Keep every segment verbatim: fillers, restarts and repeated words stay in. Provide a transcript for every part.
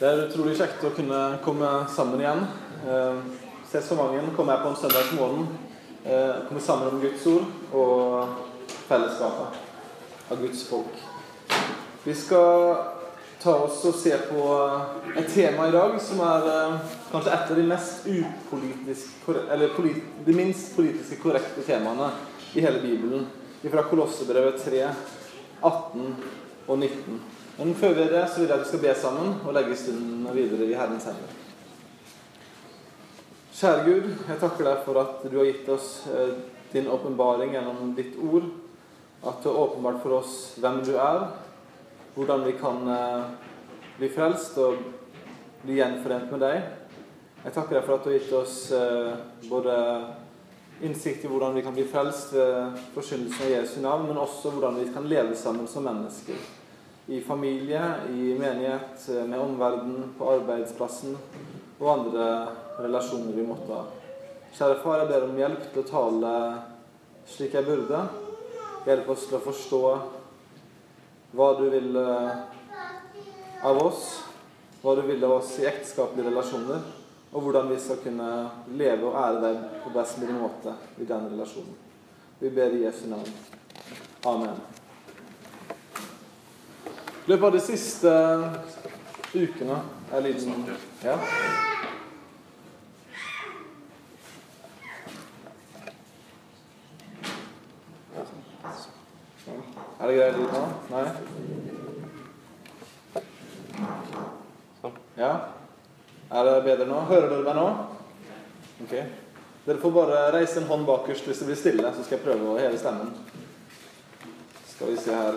Det er utrolig kjekt å kunne komme sammen igjen. Eh, se så mange komme her på en søndagsmorgen. Eh, komme sammen om Guds ord og fellesskapet av Guds folk. Vi skal ta oss og se på et tema i dag som er eh, kanskje et av de mest upolitiske, eller polit, de minst politiske korrekte temaene i hele Bibelen. Fra Kolossebrevet tre, atten og nitten. Men før vi er det, så vil jeg at vi skal be sammen og legge stunden videre i Herrens hender. Kjære Gud, jeg takker deg for at du har gitt oss eh, din åpenbaring gjennom ditt ord. At du har åpenbart for oss hvem du er, hvordan vi kan eh, bli frelst og bli gjenforent med deg. Jeg takker deg for at du har gitt oss eh, både innsikt i hvordan vi kan bli frelst ved forkynnelsen av Jesu navn, men også hvordan vi kan leve sammen som mennesker. I familie, i menighet, med omverdenen, på arbeidsplassen og andre relasjoner vi måtte ha. Kjære far, jeg ber om hjelp til å tale slik jeg burde. Hjelp oss til å forstå hva du vil av oss, hva du vil av oss i ekteskapelige relasjoner, og hvordan vi skal kunne leve og ære deg på best mulig måte i den relasjonen. Vi ber i Jesu navn. Amen. I løpet av de siste ukene er lyden... Ja. Er det greit lyd nå? Nei? Ja? Er det bedre nå? Hører dere meg nå? Ok. Dere får bare reise en hånd bakerst hvis det blir stille, så skal jeg prøve å heve stemmen. Skal vi se her.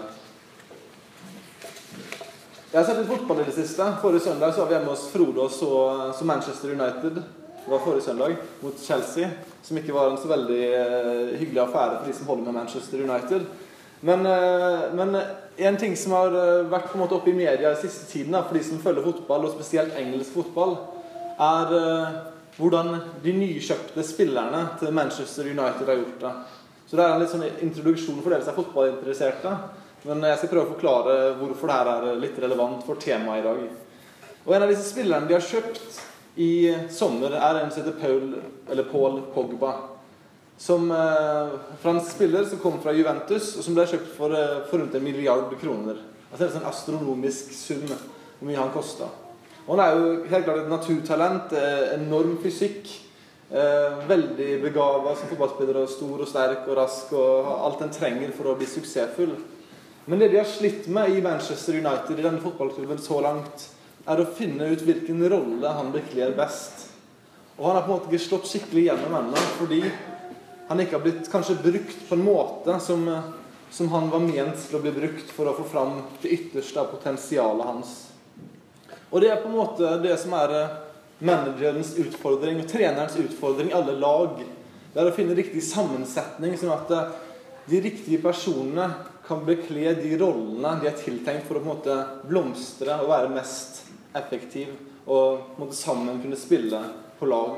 Jeg har sett litt fotball i det siste. Forrige søndag så var vi hjemme hos Frode og så, så Manchester United. Det var forrige søndag mot Chelsea, som ikke var en så veldig eh, hyggelig affære for de som holder med Manchester United. Men, eh, men en ting som har vært på en måte oppe i media i siste tiden, da, for de som følger fotball, og spesielt engelsk fotball, er eh, hvordan de nykjøpte spillerne til Manchester United har gjort det. Så det er en litt sånn introduksjon for dere som er fotballinteresserte. Men jeg skal prøve å forklare hvorfor det her er litt relevant for temaet i dag. Og en av disse spillerne de har kjøpt i sommer er en som heter Paul, eller Paul Pogba. Som eh, fransk spiller som kom fra Juventus, og som ble kjøpt for, for rundt en milliard kroner. Altså det er en sånn astronomisk sum hvor mye han kostet. Og han er jo helt klart et naturtalent, eh, enorm fysikk, eh, veldig begavet som fotballspiller, og stor og sterk og rask, og alt den trenger for å bli suksessfull. Men det de har slitt med i Manchester United, i denne fotballklubben så langt, er å finne ut hvilken rolle han bekler best. Og han har på en måte ikke slått skikkelig gjennom ennå, fordi han ikke har blitt kanskje brukt på en måte som, som han var ment til å bli brukt for å få fram det ytterste av potensialet hans. Og det er på en måte det som er managerens utfordring, og trenerens utfordring i alle lag. Det er å finne riktig sammensetning, sånn at de riktige personene kan bekle de rollene de er tiltenkt for å på en måte blomstre og være mest effektiv, og på en måte sammen kunne spille på lag.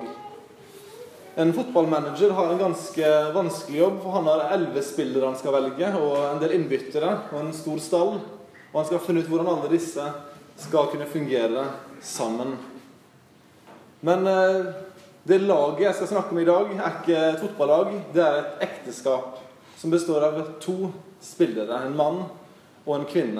En fotballmanager har en ganske vanskelig jobb, for han har elleve spillere han skal velge, og en del innbyttere, og en stor stall, og han skal finne ut hvordan alle disse skal kunne fungere sammen. Men det laget jeg skal snakke om i dag er ikke et fotballag, det er et ekteskap som består av to spillere, en mann og en kvinne.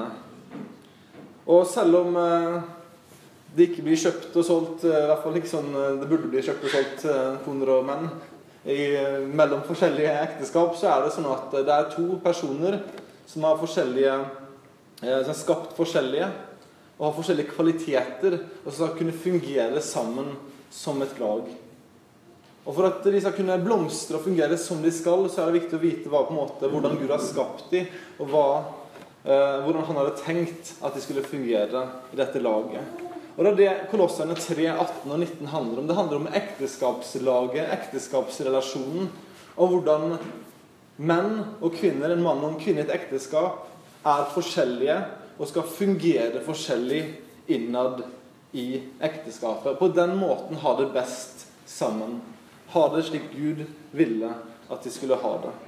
Og selv om eh, det ikke blir kjøpt og solgt, i hvert fall ikke sånn det burde bli kjøpt og solgt eh, koner og menn i, mellom forskjellige ekteskap, så er det sånn at det er to personer som har forskjellige, eh, som er skapt forskjellige og har forskjellige kvaliteter, og som skal kunne fungere sammen som et lag. Og for at de skal kunne blomstre og fungere som de skal, så er det viktig å vite hva, på en måte, hvordan Gud har skapt dem, og hva, eh, hvordan han hadde tenkt at de skulle fungere i dette laget. Og det er det Kolosserne tre, atten og nitten handler om. Det handler om ekteskapslaget, ekteskapsrelasjonen, og hvordan menn og kvinner, en mann og en kvinne i et ekteskap, er forskjellige og skal fungere forskjellig innad i ekteskapet. På den måten ha det best sammen. Ha det slik Gud ville at de skulle ha det.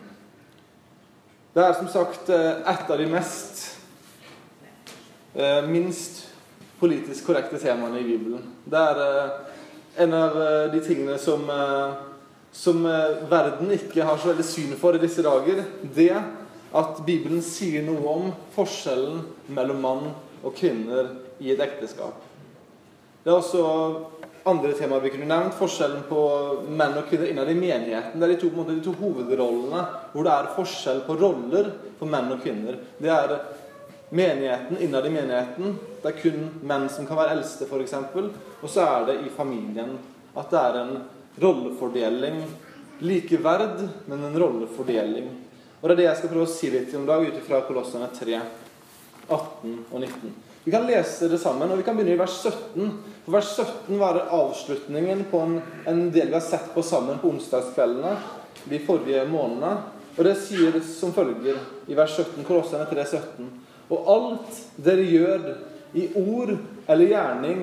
Det er som sagt et av de mest minst politisk korrekte temaene i Bibelen. Det er eh, en av eh, de tingene som, eh, som eh, verden ikke har så veldig syn for i disse dager. Det at Bibelen sier noe om forskjellen mellom mann og kvinner i et ekteskap. Det er også andre temaer vi kunne nevnt. Forskjellen på menn og kvinner innad i menigheten. Det er de to, på en måte, de to hovedrollene hvor det er forskjell på roller for menn og kvinner. Det er menigheten, innad i menigheten. Det er kun menn som kan være eldste, for eksempel. Og så er det i familien at det er en rollefordeling. Likeverd, men en rollefordeling. Og det er det jeg skal prøve å si litt om i dag, ut fra Kolosserne tre, atten og nitten. Vi kan lese det sammen, og vi kan begynne i vers sytten. For vers sytten var avslutningen på en, en del vi har sett på sammen på onsdagskveldene de forrige månedene. Og det sier som følger i vers sytten, Kolosserne tre, sytten. Og alt dere gjør i ord eller gjerning,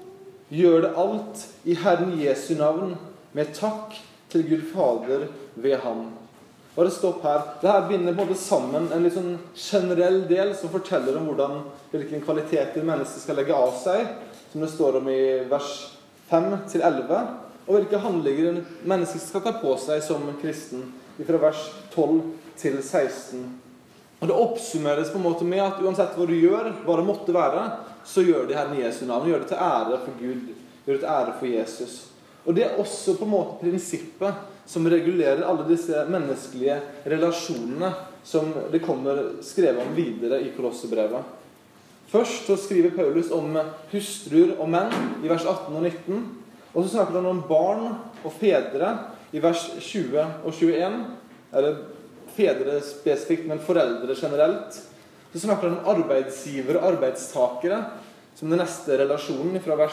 gjør det alt i Herren Jesu navn, med takk til Gud Fader ved ham. Og det stopp her. Det her binder både sammen en litt sånn generell del som forteller om hvordan, hvilken kvaliteter mennesket skal legge av seg, som det står om i vers fem til elleve, og hvilke handlinger mennesket skal ta på seg som kristen, fra vers tolv til seksten. Og det oppsummeres på en måte med at uansett hva du gjør, hva det måtte være, så gjør det Herren Jesu navn. Gjør det til ære for Gud. Gjør det til ære for Jesus. Og det er også på en måte prinsippet som regulerer alle disse menneskelige relasjonene som det kommer skrevet om videre i Kolossebrevet. Først så skriver Paulus om hustruer og menn i vers atten og nitten. Og så snakker han om barn og fedre i vers tjue og tjueen. Eller fedre spesifikt, men foreldre generelt. Så snakker han om arbeidsgivere og arbeidstakere som den neste relasjonen fra vers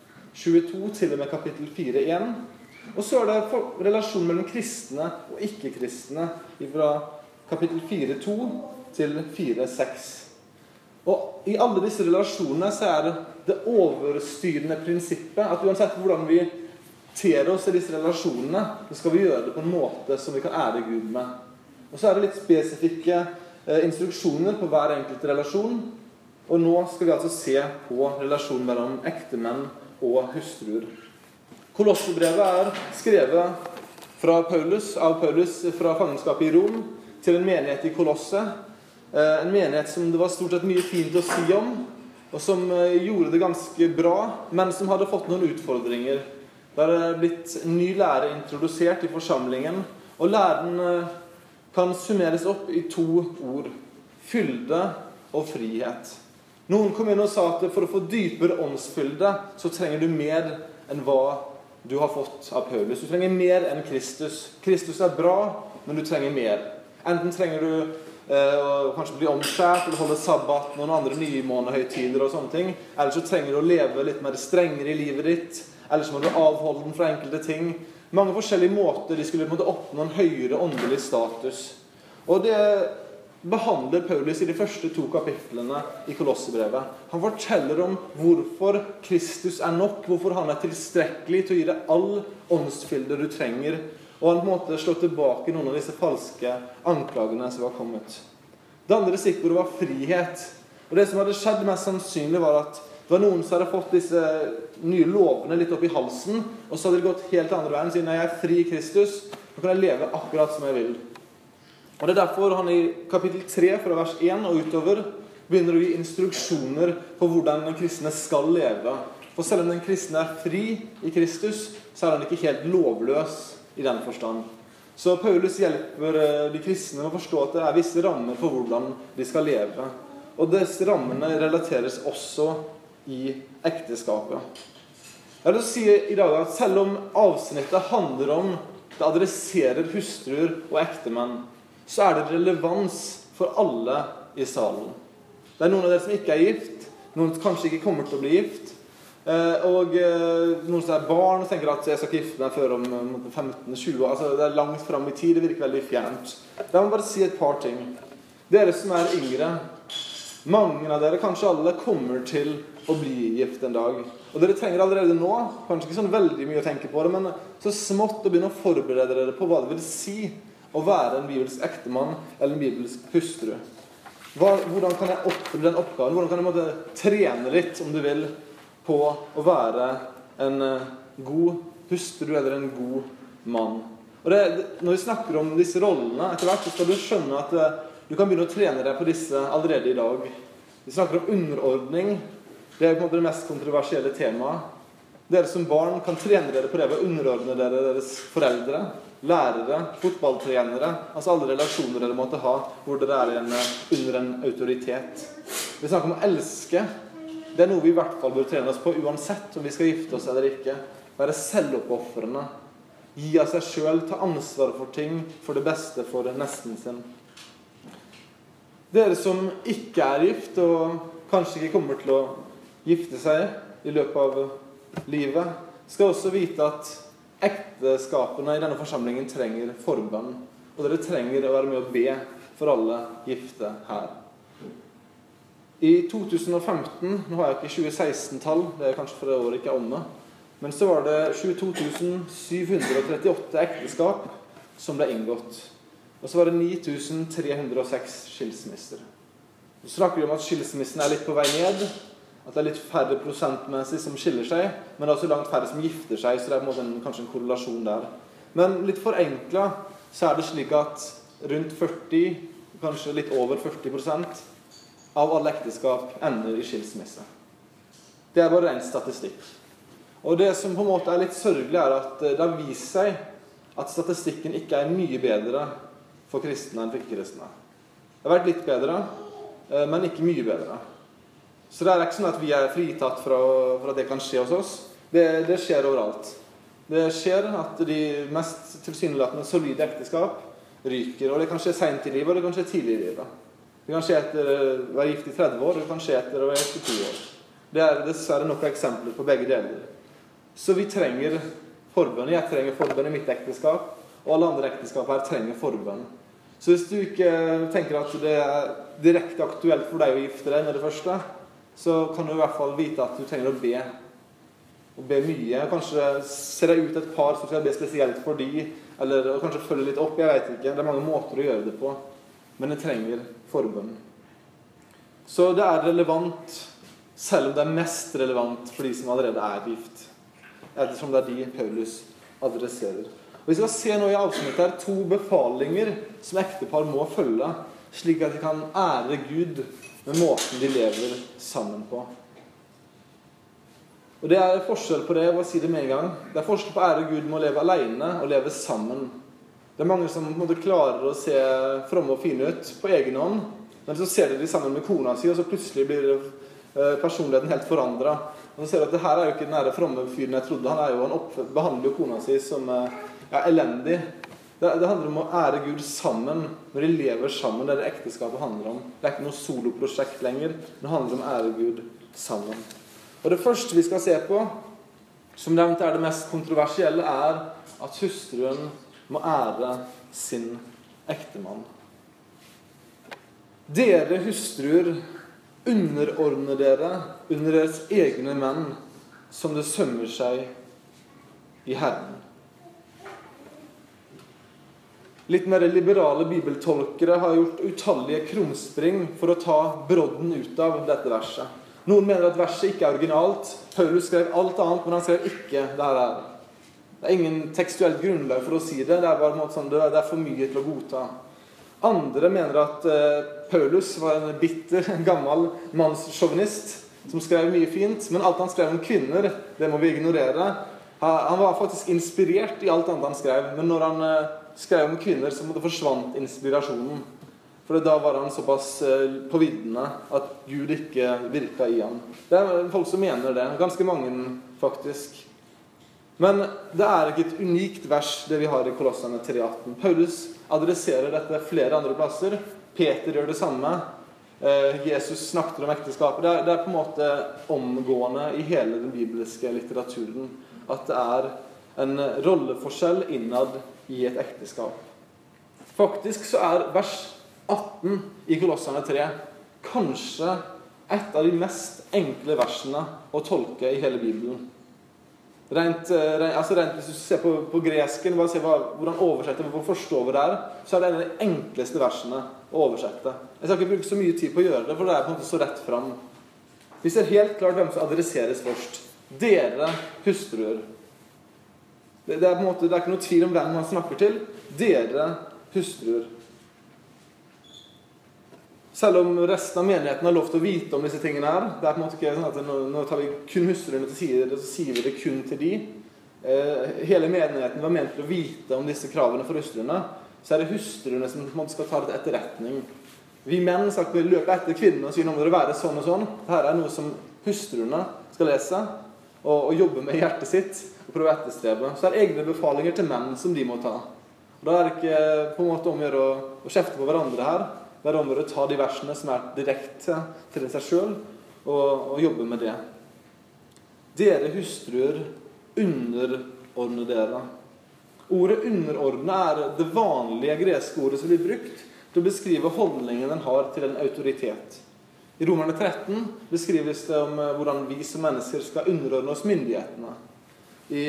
tjueto til og med kapittel fire igjen. Og så er det relasjonen mellom kristne og ikke-kristne fra kapittel fire to til fire seks. Og i alle disse relasjonene så er det det overstyrende prinsippet at uansett hvordan vi ter oss i disse relasjonene, så skal vi gjøre det på en måte som vi kan ære Gud med. Og så er det litt spesifikke eh, instruksjoner på hver enkelt relasjon. Og nå skal vi altså se på relasjonen mellom ektemenn og hustruer. Kolossebrevet er skrevet fra Paulus, av Paulus fra fangenskapet i Rom til en menighet i Kolosse. Eh, en menighet som det var stort sett mye fint å si om, og som eh, gjorde det ganske bra, men som hadde fått noen utfordringer. Det har blitt ny lære introdusert i forsamlingen, og læren eh, kan summeres opp i to ord: fylde og frihet. Noen kom inn og sa at for å få dypere åndsfylde så trenger du mer enn hva du har fått av Paulus. Du trenger mer enn Kristus. Kristus er bra, men du trenger mer. Enten trenger du eh, å kanskje bli omskjært eller holde sabbat, noen andre nymånehøytider og sånne ting, eller så trenger du å leve litt mer strengere i livet ditt, eller så må du avholde den fra enkelte ting. Mange forskjellige måter de skulle måtte oppnå en høyere åndelig status. Og det behandler Paulus i de første to kapitlene i Kolossebrevet. Han forteller om hvorfor Kristus er nok, hvorfor han er tilstrekkelig til å gi deg all åndsfylde du trenger, og han på en måte slår tilbake noen av disse falske anklagene som har kommet. Det andre stikkordet var frihet. Og det som hadde skjedd mest sannsynlig var at det var noen som hadde fått disse nye lovene litt opp i halsen, og så hadde de gått helt andre veien, siden jeg er fri i Kristus, så kan jeg leve akkurat som jeg vil. Og det er derfor han i kapittel tre, fra vers én og utover, begynner å gi instruksjoner på hvordan den kristne skal leve. For selv om den kristne er fri i Kristus, så er han ikke helt lovløs i den forstand. Så Paulus hjelper de kristne med å forstå at det er visse rammer for hvordan de skal leve. Og disse rammene relateres også i ekteskapet. Jeg vil si i dag at selv om avsnittet handler om det adresserer hustruer og ektemenn, så er det relevans for alle i salen. Det er noen av dere som ikke er gift, noen som kanskje ikke kommer til å bli gift, og noen som er barn og tenker at jeg skal ikke gifte meg før om femten til tjue år. Altså, det er langt frem i tid, det virker veldig fjernt. Da må jeg bare si et par ting. Dere som er yngre, mange av dere, kanskje alle, kommer til å bli gift en dag. Og dere trenger allerede nå, kanskje ikke sånn veldig mye å tenke på det, men så smått å begynne å forberede dere på hva det vil si å være en bibelsk ektemann eller en bibelsk hustru. Hva, hvordan kan jeg oppfylle den oppgaven? Hvordan kan jeg måtte trene litt, om du vil, på å være en god hustru eller en god mann? Og det, når vi snakker om disse rollene etter hvert, så skal du skjønne at du kan begynne å trene deg på disse allerede i dag. Vi snakker om underordning. Det er på en måte det mest kontroversielle temaet. Dere som barn kan trene dere på det ved å underordne dere deres foreldre, lærere, fotballtrenere, altså alle relasjoner dere måtte ha, hvor dere er en, under en autoritet. Vi snakker om å elske. Det er noe vi i hvert fall bør trene oss på, uansett om vi skal gifte oss eller ikke. Være selvoppofrende. Gi av seg selv, ta ansvar for ting, for det beste for nesten sin. Dere som ikke er gift, og kanskje ikke kommer til å gifte seg i løpet av livet, skal også vite at ekteskapene i denne forsamlingen trenger forbønn. Og dere trenger å være med å be for alle gifte her. I to tusen og femten, nå har jeg ikke tjue seksten-tall, det er kanskje for det året ikke omme, men så var det tjueto tusen syv hundre trettiåtte ekteskap som ble inngått. Og så var det ni tusen tre hundre og seks skilsmisser. Så snakker vi om at skilsmissen er litt på vei ned, at det er litt færre prosentmessig som skiller seg, men det er også langt færre som gifter seg, så det er på en måte en, kanskje en korrelasjon der. Men litt forenklet så er det slik at rundt førti, kanskje litt over førti prosent av alle ekteskap ender i skilsmisse. Det er bare en statistikk. Og det som på en måte er litt sørgelig er at det har vist seg at statistikken ikke er mye bedre for kristne enn for ikke-kristne. Det har vært litt bedre, men ikke mye bedre. Så det er ikke sånn at vi er fritatt fra, fra at det kan skje hos oss. Det, det skjer overalt. Det skjer at de mest tilsynelatende solide ekteskap ryker, og det kan skje sent i livet, og det kan skje tidlig i livet. Det kan skje etter å være gift i tretti år, og det kan skje etter å være gift i to år. Det er dessverre nok eksempler på begge deler. Så vi trenger forbønn. Jeg trenger forbønn i mitt ekteskap, og alle andre ekteskap her trenger forbønn. Så hvis du ikke tenker at det er direkte aktuelt for deg å gifte deg med det første, så kan du i hvert fall vite at du trenger å be. Og be mye. Kanskje se deg ut et par som skal be spesielt for de, eller kanskje følge litt opp, jeg vet ikke. Det er mange måter å gjøre det på, men det trenger forbønn. Så det er relevant, selv om det er mest relevant for de som allerede er gift. Ettersom det er de Paulus adresserer. Og vi skal se nå i avsnittet her to befalinger som ektepar må følge, slik at de kan ære Gud med måten de lever sammen på. Og det er forskjell på det, jeg må si det med en gang. Det er forskjell på å ære Gud med å leve alene og leve sammen. Det er mange som på en måte klarer å se fromme og fine ut på egen hånd, men så ser de de sammen med kona si, og så plutselig blir personligheten helt forandret. Og så ser du at det her er jo ikke den her fromme fyren jeg trodde. Han er jo, han opp, behandler jo kona si som ja, elendig. Det, det handler om å ære Gud sammen, når de lever sammen. Det er det ekteskapet handler om. Det er ikke noe soloprosjekt lenger. Det handler om å ære Gud sammen. Og det første vi skal se på, som nevnt er det mest kontroversielle, er at hustruen må ære sin ektemann. Dere hustruer, underordne dere under deres egne menn, som det sømmer seg i Herren. Litt mer liberale bibeltolkere har gjort utallige krumspring for å ta brodden ut av dette verset. Noen mener at verset ikke er originalt. Paulus skrev alt annet, men han skrev ikke det her. Det er ingen tekstuelt grunnlag for å si det. Det er bare noe sånn, det er for mye til å godta. Andre mener at Paulus var en bitter, gammel mannssjåvinist som skrev mye fint, men alt han skrev om kvinner, det må vi ignorere. Han var faktisk inspirert i alt annet han skrev, men når han skrev om kvinner, så forsvant inspirasjonen. For da var han såpass på viddene at Gud ikke virket i han. Det er folk som mener det, ganske mange faktisk. Men det er ikke et unikt vers det vi har i Kolosserne tre atten. Paulus adresserer dette flere andre plasser. Peter gjør det samme. Jesus snakket om ekteskapet. Det er, det er på en måte omgående i hele den bibelske litteraturen at det er en rolleforskjell innad i et ekteskap. Faktisk så er vers atten i Kolosserne tre kanskje et av de mest enkle versene å tolke i hele Bibelen. Rent, rent, altså rent, hvis du ser på, på gresken, bare se hva, hvordan oversette, hvor forstår vi det er, så er det en av de enkleste versene å oversette. Jeg skal ikke bruke så mye tid på å gjøre det, for det er på en måte så rett fram. Vi ser helt klart hvem som adresseres først. Dere hustruer. Det, det er på en måte, det er ikke noe tvil om hvem man snakker til. Dere hustruer. Selv om resten av menigheten har lov til å vite om disse tingene her, det er på en måte ikke sånn at nå, nå tar vi kun hustruene til side, så sier vi det kun til de. Eh, hele menigheten var ment til å vite om disse kravene for hustruene, så er det hustruene som på en måte skal ta det til etterretning. Vi menn sagt vi løper etter kvinnene og sier nå må det være sånn og sånn. Dette er noe som hustruene skal lese og, og jobbe med i hjertet sitt og prøve å etterstrebe. Så er det egne befalinger til menn som de må ta. Og da er det ikke på en måte om å gjøre å, å kjefte på hverandre her. Det er om å ta de versene som er direkte til seg selv, og, og jobbe med det. Dere hustruer, underordne dere. Ordet underordne er det vanlige greske ordet som blir brukt til å beskrive holdningen den har til en autoritet. I Romerne tretten beskrives det om hvordan vi som mennesker skal underordne oss myndighetene. I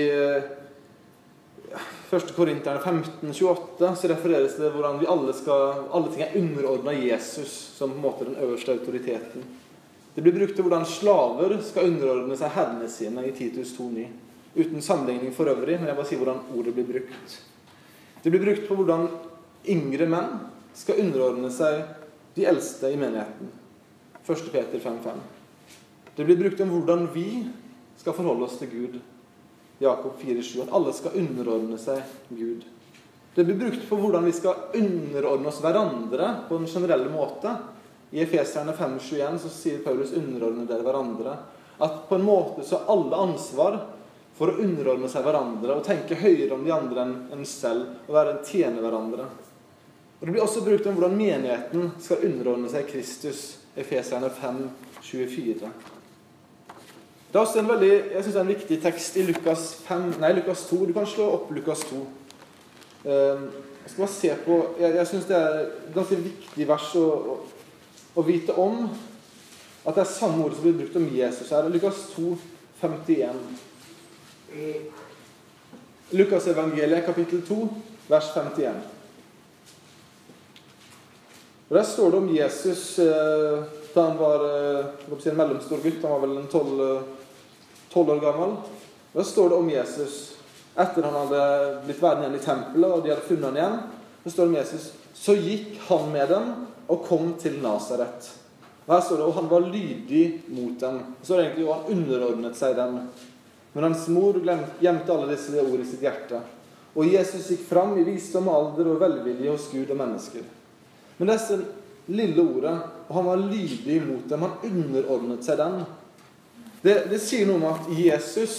første Korinterne femten tjueåtte så refereres det hvordan vi alle skal, alle ting er underordnet Jesus som på en måte den øverste autoriteten. Det blir brukt til hvordan slaver skal underordne seg herrene sine i Titus to ni. Uten sammenligning for øvrig, men jeg bare sier hvordan ordet blir brukt. Det blir brukt på hvordan yngre menn skal underordne seg de eldste i menigheten. første Peter fem fem. Det blir brukt om hvordan vi skal forholde oss til Gud. Jakob fire sju, at alle skal underordne seg Gud. Det blir brukt på hvordan vi skal underordne oss hverandre på en generell måte. I Efeserne fem tjueen så sier Paulus underordne dere hverandre. At på en måte så er alle ansvar for å underordne seg hverandre og tenke høyere om de andre enn selv og være en tjene hverandre. Og det blir også brukt om hvordan menigheten skal underordne seg Kristus. Efeserne fem tjuefire. Det er også en veldig, jeg synes det er en viktig tekst i Lukas fem, nei, Lukas to. Du kan slå opp Lukas to. Jeg skal bare se på, jeg, jeg synes det er et ganske viktig vers å, å, å vite om at det er samme ord som blir brukt om Jesus her. Lukas to femtien. Lukas evangeliet kapittel to, vers femtien. Og der står det om Jesus da han var en mellomstor gutt, han var vel en tolv år gammel. Da står det om Jesus etter han hadde blitt værende igjen i tempelet og de hadde funnet han igjen. Da står det om Jesus: så gikk han med dem og kom til Nazaret. Og her står det, og han var lydig mot dem. Så er det egentlig, og han underordnet seg dem. Men hans mor gjemte alle disse ord i sitt hjerte. Og Jesus gikk fram i visdom, alder og velvilje hos Gud og mennesker. Men dette lille ordet, og han var lydig mot dem, han underordnet seg dem. Det, det sier noe om at Jesus,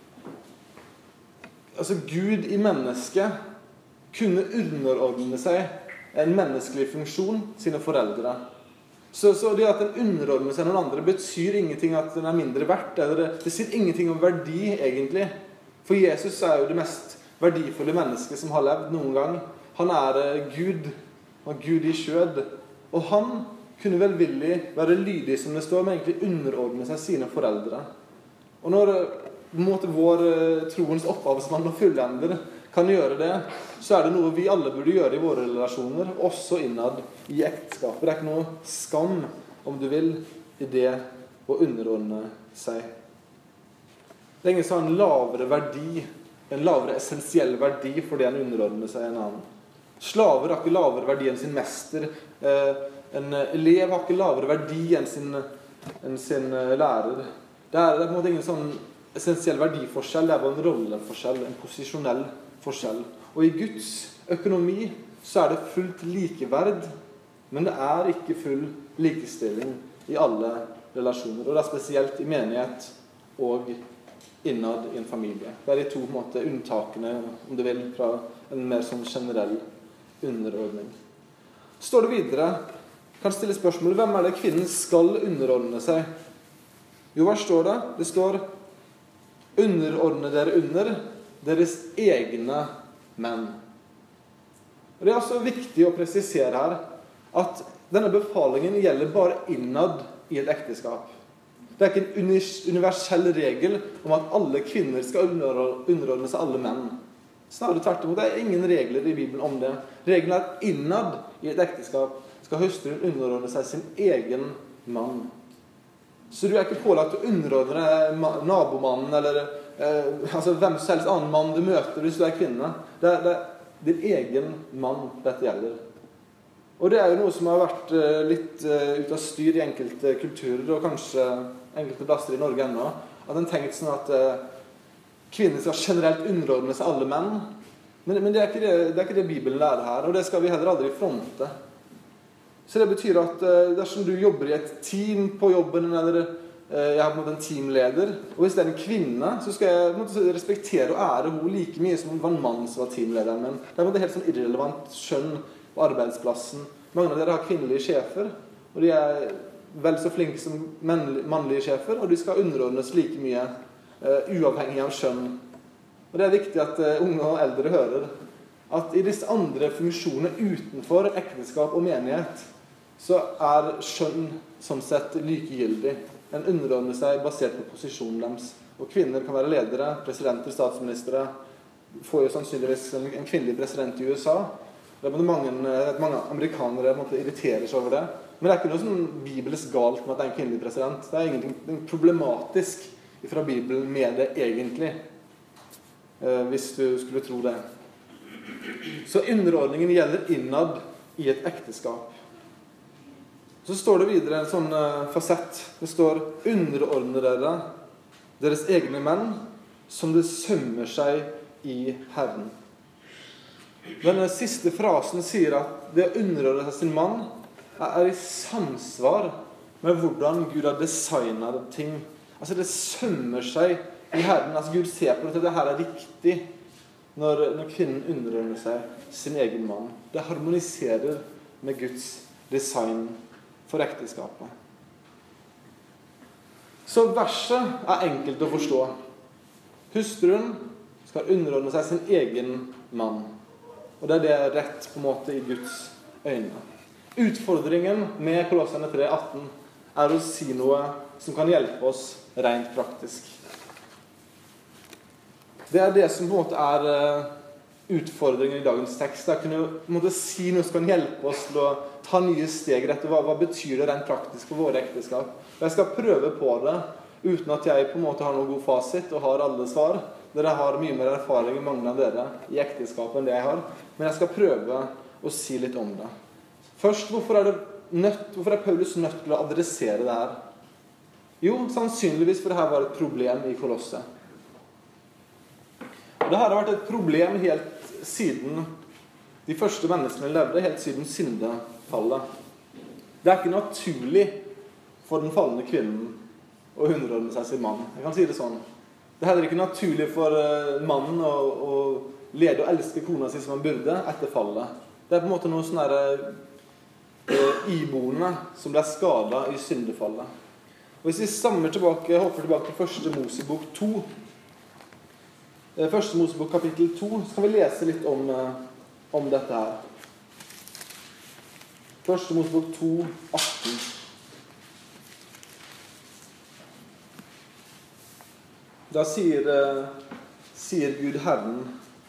altså Gud i mennesket, kunne underordne seg en menneskelig funksjon, sine foreldre. Så, så det at en underordner seg noen andre betyr ingenting at den er mindre verdt, eller det, det sier ingenting om verdi egentlig. For Jesus er jo det mest verdifulle mennesket som har levd noen gang. Han er Gud, og Gud i skjød. Og han kunne velvillig være lydig, som det står, men egentlig underordne seg sine foreldre. Og når måte, vår troens opphavsmann og fullender kan gjøre det, så er det noe vi alle burde gjøre i våre relasjoner, også innad i ekteskapet. Det er ikke noe skam, om du vil, i det å underordne seg. Det er ingen som har en lavere verdi, en lavere essensiell verdi fordi en underordner seg en annen. Slaver har ikke lavere verdi enn sin mester. En elev har ikke lavere verdi enn sin, enn sin lærer. Det er, det er på en måte ingen sånn essensiell verdiforskjell. Det er bare en rolleforskjell, en posisjonell forskjell. Og i Guds økonomi så er det fullt likeverd, men det er ikke full likestilling i alle relasjoner. Og det er spesielt i menighet og innad i en familie. Det er de to på en måte unntakene, om du vil, fra en mer sånn generell underordning. Står det videre, kan stille spørsmålet, hvem er det kvinnen skal underordne seg? Jo, hva står det? Det står, underordne dere under deres egne menn. Og det er også viktig å presisere her, at denne befalingen gjelder bare innad i et ekteskap. Det er ikke en univers- universell regel om at alle kvinner skal underor- underordne seg alle menn. Snarere tvert imot, det er ingen regler i Bibelen om det. Regelen er at innad i et ekteskap skal hustruen underordne seg sin egen mann. Så du er ikke pålagt å underordne deg ma- nabomannen eller eh, altså hvem som helst annen mann du møter hvis du er kvinne. Det er, det er din egen mann dette gjelder. Og det er jo noe som har vært eh, litt eh, ut av styr i enkelte kulturer, og kanskje enkelte plasser i Norge ennå, at en tenker sånn at eh, kvinner skal generelt underordne seg alle menn. Men, men det, er ikke det, det er ikke det Bibelen lærer her, og det skal vi heller aldri fronte. Så det betyr at eh, dersom du jobber i et team på jobben, eller eh, jeg har på en måte en teamleder, og hvis det er en kvinne, så skal jeg på en måte respektere og ære henne like mye som om det var en mann som var teamlederen. Men det er på en måte helt sånn irrelevant skjønn på arbeidsplassen. Mange av dere har kvinnelige sjefer, og de er vel så flinke som mannlige sjefer, og de skal underordnes like mye, uh, uavhengig av skjønn. Og det er viktig at uh, unge og eldre hører at i disse andre funksjoner utenfor ekteskap og menighet, så er skjønn som sett likegyldig. En underordner seg basert på posisjonen deres. Og kvinner kan være ledere, presidenter, statsministre. Får jo sannsynligvis en, en kvinnelig president i U S A. Det er mange, mange amerikanere måtte irritere seg over det. Men det er ikke noe sånn bibelsk galt med at det er en kvinnelig president. Det er ingenting problematisk fra Bibelen med det egentlig. Eh, hvis du skulle tro det. Så underordningen gjelder innad i et ekteskap. Så står det videre en sånn uh, fasett. Det står: underordne dere deres egne menn, som det sømmer seg i Herren. Denne siste frasen sier at det å underordne seg sin mann er i samsvar med hvordan Gud har designet ting. Altså det sømmer seg i Herren. Altså Gud ser på at det her er riktig når, når kvinnen underordner seg sin egen mann. Det harmoniserer med Guds design for ekteskapet. Så verset er enkelt å forstå. Hustruen skal underordne seg sin egen mann. Og det er det rett på en måte i Guds øyne. Utfordringen med Kolosserne tre atten er å si noe som kan hjelpe oss rent praktisk. Det er det som på en måte er utfordringen i dagens tekst. Det er å kunne på en måte si noe som kan hjelpe oss til å ta nye steg etter hva, hva betyr det rent praktisk for våre ekteskap. Og jeg skal prøve på det uten at jeg på en måte har noen god fasit og har alle svar. Dere har mye mer erfaring enn mange av dere i ekteskapet enn det jeg har. Men jeg skal prøve å si litt om det. Først, hvorfor er, det nødt, hvorfor er Paulus nødt til å adressere det her? Jo, sannsynligvis for det her var et problem i Kolosset. Og det her har vært et problem helt siden de første menneskene levde, helt siden syndefallet. Det er ikke naturlig for den fallende kvinnen å underordne seg sin mann. Jeg kan si det sånn. Det er heller ikke naturlig for mannen å, å lede og elske kona si som han burde etter fallet. Det er på en måte noe sånn der eh, iboende som ble skadet i syndefallet. Og hvis vi stammer tilbake, hopper tilbake til første Mosebok to, eh, første Mosebok kapittel to, så kan vi lese litt om, eh, om dette her. første Mosebok to, atten. Da sier, sier Gud Herren,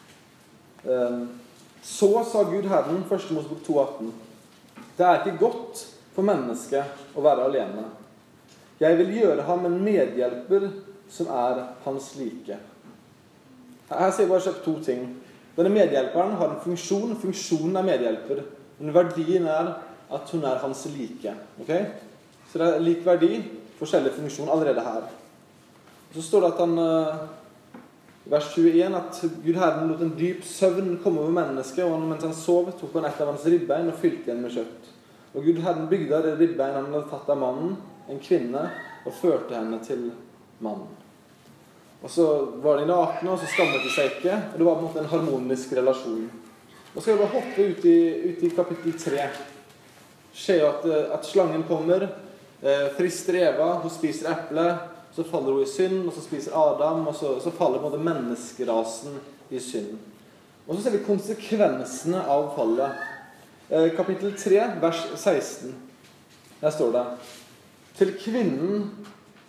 så sa Gud Herren, første Mosebok to, atten, det er ikke godt for mennesket å være alene. Jeg vil gjøre ham en medhjelper som er hans like. Her sier jeg bare to ting. Denne medhjelperen har en funksjon, funksjonen er medhjelper, men verdien er at hun er hans like. Okay? Så det er lik verdi, forskjellig funksjon allerede her. Så står det at han, i vers tjueen, at Gud Herren lot en dyp søvn komme over mennesket, og mens han sov, tok han et av hans ribbein og fylte igjen med kjøtt. Og Gud Herren bygde av det ribbein han hadde tatt av mannen, en kvinne, og førte henne til mannen. Og så var de nakne, og så skammet de seg ikke, og det var på en måte en harmonisk relasjon. Og så skal vi bare hoppe ut i, ut i kapittel tre. Skjer jo at, at slangen kommer, eh, frister Eva, hun spiser eple, så faller hun i synd, og så spiser Adam, og så, så faller på en måte menneskerasen i synd. Og så ser vi konsekvensene av fallet. Eh, kapittel tre, vers seksten. Der står det: til kvinnen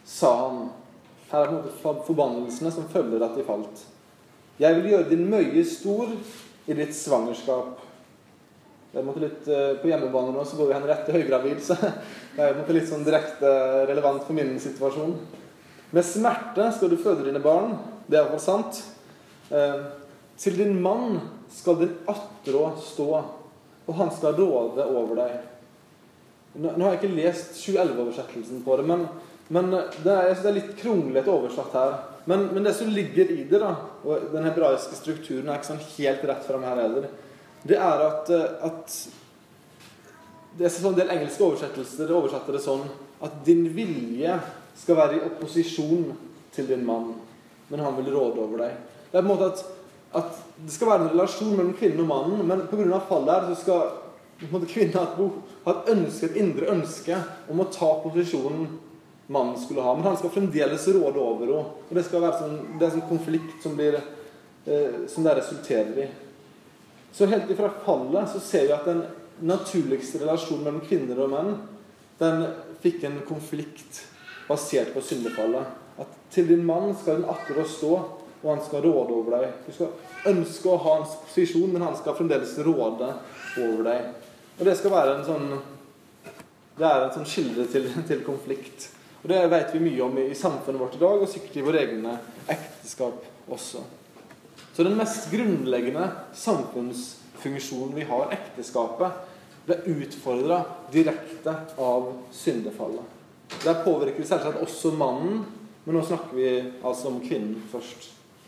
sa han. Her er på en måte forbannelsene som følger at de falt. Jeg vil gjøre din møye stor i ditt svangerskap. Det er på, litt, på hjemmebane nå så går vi Henriette høygravid, så det er på litt sånn direkte relevant for min situasjon. Med smerte skal du føde dine barn, det er i hvert fall sant. Eh, til din mann skal din attrå stå, og han skal råde over deg. Nå, nå har jeg ikke lest tjue elleve-oversettelsen på det, men, men det, er, jeg synes det er litt kronglete oversatt her. Men, men det som ligger i det, da, og den hebraiske strukturen er ikke sånn helt rett frem her heller, det er at, at det er sånn en del engelske oversettelser det oversetter det sånn at din vilje skal være i opposisjon til din mann, men han vil råde over deg. Det er på en måte at, at det skal være en relasjon mellom kvinnen og mannen, men på grunn av fallet her så skal på en måte, kvinnen ha et, ha et ønske, et indre ønske om å ta posisjonen mannen skulle ha, men han skal fremdeles råde over henne, og det skal være sånn, det er en sånn konflikt som, blir, eh, som det resulterer i. Så helt ifra fallet så ser vi at den naturligste relasjonen mellom kvinner og menn, den fikk en konflikt basert på syndefallet. At til din mann skal din attrå stå, og han skal råde over deg. Du skal ønske å ha hans posisjon, men han skal fremdeles råde over deg. Og det skal være en sånn, det er en sånn skildre til, til konflikt. Og det vet vi mye om i, i samfunnet vårt i dag, og sikkert i vår egne ekteskap også. Så den mest grunnleggende samfunnsfunksjonen vi har, ekteskapet, ble utfordret direkte av syndefallet. Der påvirker vi selvsagt også mannen, men nå snakker vi altså om kvinnen først.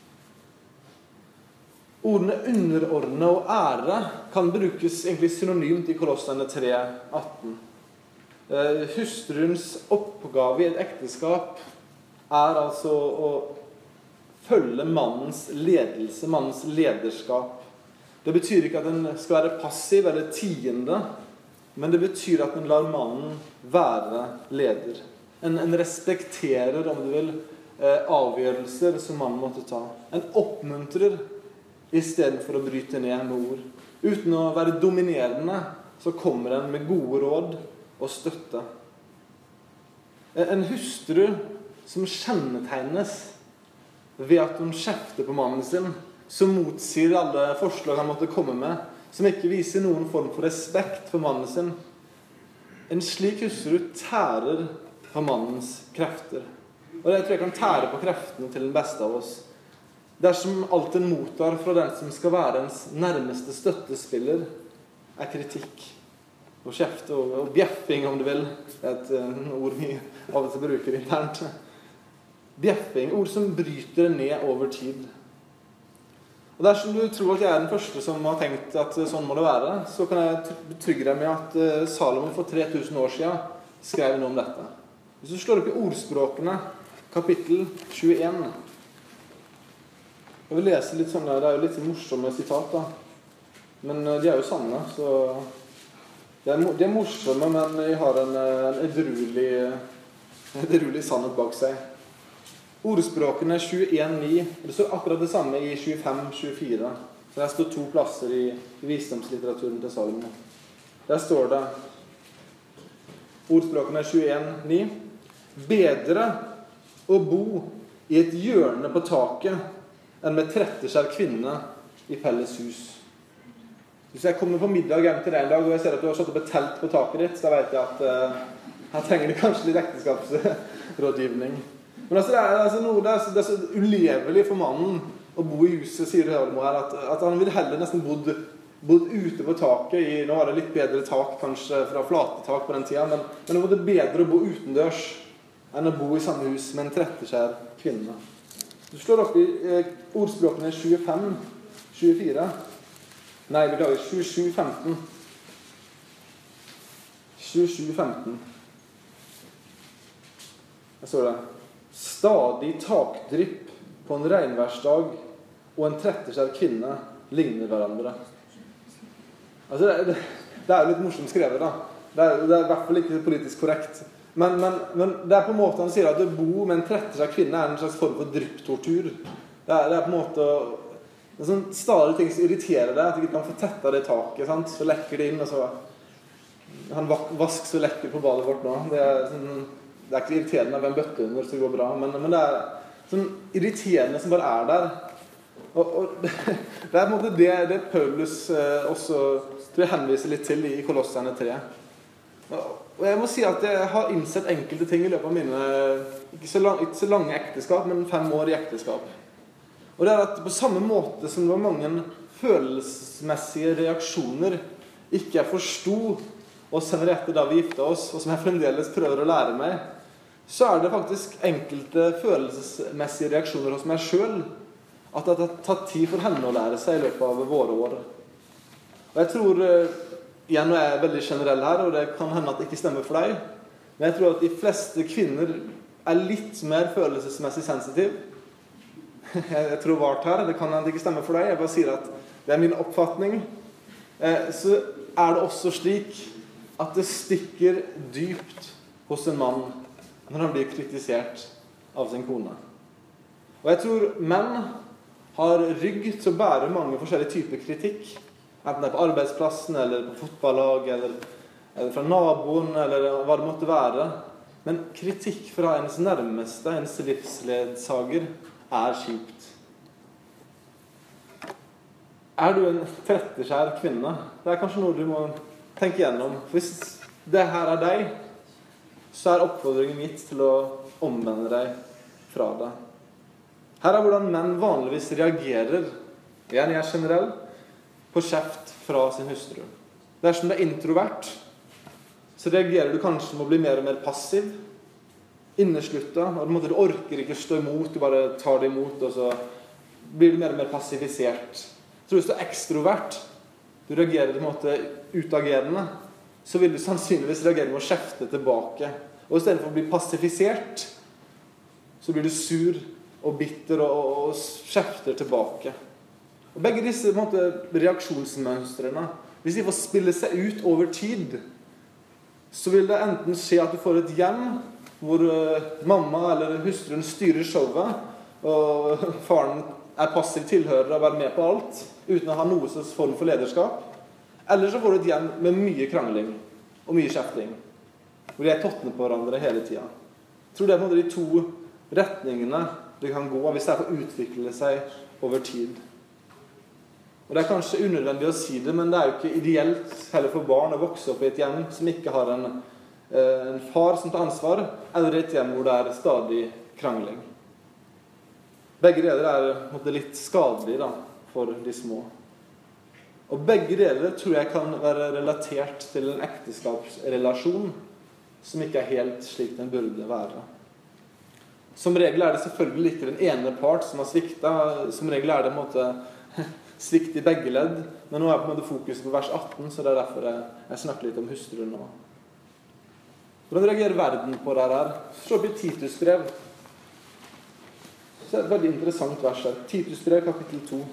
Ordene underordne og ære kan brukes egentlig synonymt i Kolosserne tre atten. Eh, hustruens oppgave i et ekteskap er altså å følge mannens ledelse, mannens lederskap. Det betyr ikke at den skal være passiv eller tiende, men det betyr at den lar mannen være leder. En, en respekterer, om du vil, eh, avgjørelser som mannen måtte ta. En oppmuntrer i stedet for å bryte ned med ord. Uten å være dominerende, så kommer en med gode råd og støtte. En hustru som kjennetegnes ved at hun kjefter på mannen sin, som motsier alle forslag han måtte komme med, som ikke viser noen form for respekt for mannen sin. En slik hustru tærer på mannens krefter. Og det tror jeg kan tære på kreftene til den beste av oss. Dersom alt en mottar fra den som skal være ens nærmeste støttespiller, er kritikk. Og kjefte og, og bjeffing, om du vil. Det er et uh, ord vi av og til bruker internt. Bjeffing, ord som bryter ned over tid. Og dersom du tror at jeg er den første som har tenkt at sånn må det være, så kan jeg betrygge deg med at Salomon for tre tusen år siden skrev noe om dette. Hvis du slår opp i ordspråkene, kapittel tjueen. Jeg vil lese litt sånn, det er jo litt morsomme sitat da. Men de er jo sanne, så de er, de er morsomme, men de har en, en edruelig, edruelig sannhet bak seg. Ordspråkene tjueen ni, det står akkurat det samme i tjuefem tjuefire. Så der står to plasser i, i visdomslitteraturen til Salomon. Der står det, ordspråkene tjueen ni, bedre å bo i et hjørne på taket enn med tretteskjær kvinne i felles hus. Hvis jeg kommer på middag hjem til deg en dag, og jeg ser at du har satt opp et telt på taket ditt, da vet jeg at uh, her trenger du kanskje litt ekteskapsrådgivning. Men altså, det, er, altså, noe, det, er så, det er så ulevelig for mannen å bo i huset, sier du her, at, at han vil heller nesten bodd, bodd ute på taket. I, nå var det litt bedre tak, kanskje fra flate tak på den tiden, men, men det var det bedre å bo utendørs enn å bo i samme hus med en tretteskjær kvinne. Du slår opp i eh, ordspråkene tjuefem tjuefire. Nei, beklager, tjuesju femten. tjuesju femten. Jeg så det. Stadig takdrypp på en regnværsdag og en tretteskjær kvinne ligner hverandre. Altså, det, det, det er jo litt morsomt skrevet da. Det er, det er i hvert fall ikke politisk korrekt. Men, men, men det er på en måte han sier at å bo med en tretteskjær kvinne er en slags form for drypptortur. Det er, det er på en måte det er sånn stadig ting som irriterer deg, at du ikke kan få tetta det taket, sant? Så lekker det inn, og så han vask så lekker på badet vårt nå. Det er sånn det er ikke irriterende å være en bøtte under så det går bra, men, men det er sånn irriterende som bare er der. Og, og det er på en måte det, det Paulus eh, også tror jeg henviser litt til i Kolosserne tre. Og, og jeg må si at jeg har innsett enkelte ting i løpet av mine ikke så, lang, ikke så lange ekteskap, men fem år i ekteskap. Og det er at på samme måte som det var mange følelsesmessige reaksjoner ikke jeg forstod og sender etter da vi gifte oss, og som jeg fremdeles prøver å lære meg, så er det faktisk enkelte følelsesmessige reaksjoner hos meg selv, at det har tatt tid for henne å lære seg i løpet av våre år. Og jeg tror, igjen nå er jeg veldig generell her, og det kan hende at det ikke stemmer for deg, men jeg tror at de fleste kvinner er litt mer følelsesmessig sensitiv. Jeg tror vart her, det kan hende det ikke stemmer for deg, jeg bare sier at det er min oppfatning. Så er det også slik at det stikker dypt hos en mann når han blir kritisert av sin kone. Og jeg tror menn har rygg til å bære mange forskjellige typer kritikk, enten det er på arbeidsplassen, eller på fotballag, eller, eller fra naboen, eller hva det måtte være. Men kritikk fra ens nærmeste, ens livsledsager, er kjipt. Er du en tretteskjær kvinne? Det er kanskje noe du må tenke gjennom. Hvis det her er deg, så er oppfordringen mitt til å omvende deg fra det. Her er hvordan menn vanligvis reagerer, igjen jeg er generell, på kjeft fra sin hustru. Dersom det er introvert, så reagerer du kanskje med å bli mer og mer passiv, inneslutta, og du orker ikke stå imot, du bare tar det imot, og så blir du mer og mer passivisert. Så hvis du er ekstrovert, du reagerer på en måte utagerende, så vil du sannsynligvis reagere med å kjefte tilbake. Og i stedet for å bli passifisert, så blir du sur og bitter og, og, og kjefter tilbake. Og begge disse på en måte, reaksjonsmønstrene, hvis de får spille seg ut over tid, så vil det enten skje at du får et hjem hvor uh, mamma eller hustruen styrer showet, og faren er passiv tilhører og være med på alt, uten å ha noe slags form for lederskap. Eller så får du et hjem med mye krangling og mye kjefting, hvor de er tottene på hverandre hele tiden. Jeg tror det er på en måte de to retningene det kan gå hvis det er for å utvikle seg over tid. Og det er kanskje unødvendig å si det, men det er jo ikke ideelt heller for barn å vokse opp i et hjem som ikke har en, en far som tar ansvar, eller et hjem hvor det er stadig krangling. Begge deler er på en måte, litt skadelige da, for de små. Og begge deler tror jeg kan være relatert til en ekteskapsrelasjon som ikke er helt slik den burde være. Som regel er det selvfølgelig ikke den ene part som har sviktet. Som regel er det på en måte svikt i begge ledd. Men nå er på en måte fokuset på vers atten, så det er derfor jeg, jeg snakker litt om hustruen nå. Hvordan reagerer verden på det her? Se opp i Titus brev. Så det er et veldig interessant vers her. Titus brev, kapittel to.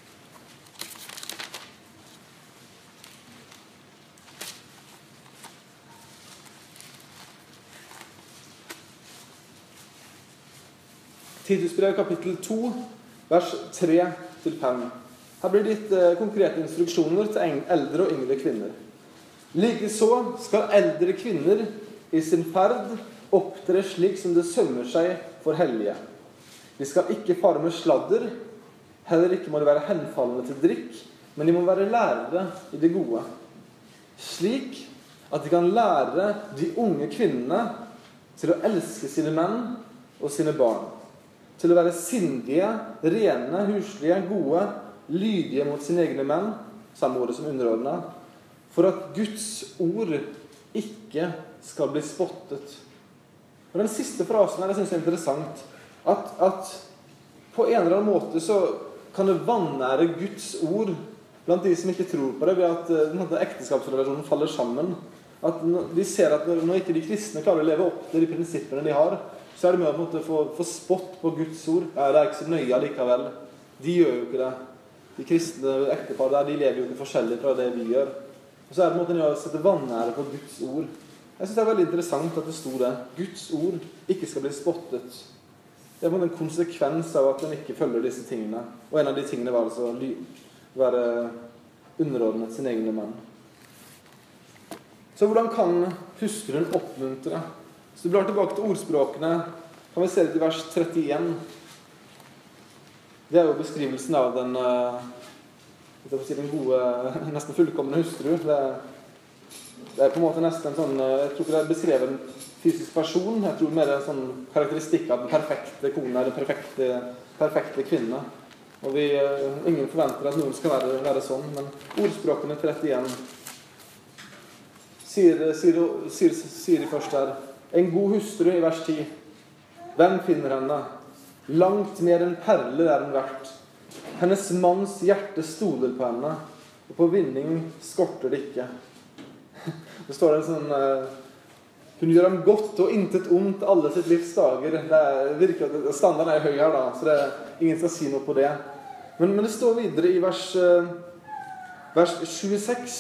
Titus brev, kapittel to, vers tre til fem. Her blir det gitt eh, konkrete instruksjoner til eldre og yngre kvinner. Likeså skal eldre kvinner i sin ferd opptre slik som det sømmer seg for hellige. De skal ikke fare med sladder, heller ikke må de være henfallende til drikk, men de må være lærere i det gode. Slik at de kan lære de unge kvinnene til å elske sine menn og sine barn. Til å være sindige, rene, huslige, gode, lydige mot sine egne menn, samme ordet som underordnet, for at Guds ord ikke skal bli spottet. Og den siste frasen her, jeg synes er interessant, at, at på en eller annen måte så kan det vanære Guds ord blant de som ikke tror på det, ved at uh, ekteskapsrelasjonen faller sammen. At de ser at når, når ikke de kristne klarer å leve opp til de prinsippene de har, så er det med å måtte få, få spott på Guds ord. Ja, det er ikke så nøye likevel. De gjør jo ikke det. De kristne ektepar der, de lever jo ikke forskjellig fra det vi gjør. Og så er det måten å sette vanære på Guds ord. Jeg synes det er veldig interessant at det sto det. Guds ord ikke skal bli spottet. Det er en konsekvens av at den ikke følger disse tingene. Og en av de tingene var altså å være underordnet sin egne menn. Så hvordan kan hustruen oppmuntre Så du blar tilbake til ordspråkene, kan vi se det til vers trettien. Det er jo beskrivelsen av den, den gode, nesten fullkomne hustru. Det er, det er på en måte nesten en sånn, jeg tror ikke det er beskrevet en fysisk person, jeg tror mer en sånn karakteristikk av den perfekte kone, den perfekte, perfekte kvinne. Og vi, ingen forventer at noen skal være, være sånn, men ordspråkene trettien sier, sier, sier, sier de først her: en god hustru i vers ti. Hvem finner henne? Langt mer enn perler er hun verdt. Hennes manns hjerte stoler på henne, og på vinning skorter det ikke. Det står en sånn hun gjør ham godt og intet ondt alle sitt livs dager. Det er, virker at standarden er høy her da, så det er, ingen skal si noe på det. Men, men det står videre i vers, vers tjueseks.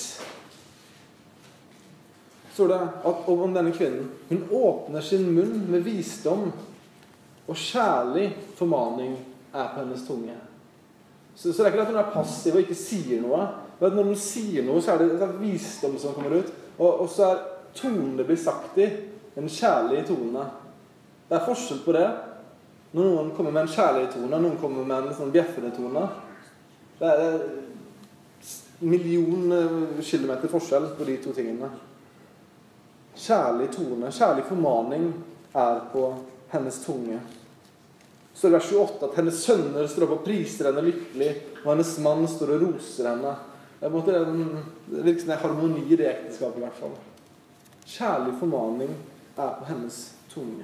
Står det at, om denne kvinnen: hun åpner sin munn med visdom, og kjærlig formaning er på hennes tunge. Så, så det er ikke at hun er passiv og ikke sier noe. Men når hun sier noe, så er det, det er visdom som kommer ut. Og, og så er tonen det blir sagt i en kjærlig tone. Det er forskjell på det når noen kommer med en kjærlig tone, noen kommer med en sånn bjeffende tone. Det er en million kilometer forskjell på de to tingene. Kjærlig tone, kjærlig formaning er på hennes tunge. Så er det vers tjueåtte at hennes sønner står opp og priser henne lykkelig, og hennes mann står og roser henne. Det er, det er en, det virker som en harmoni i det ekteskapet i hvert fall. Kjærlig formaning er på hennes tunge.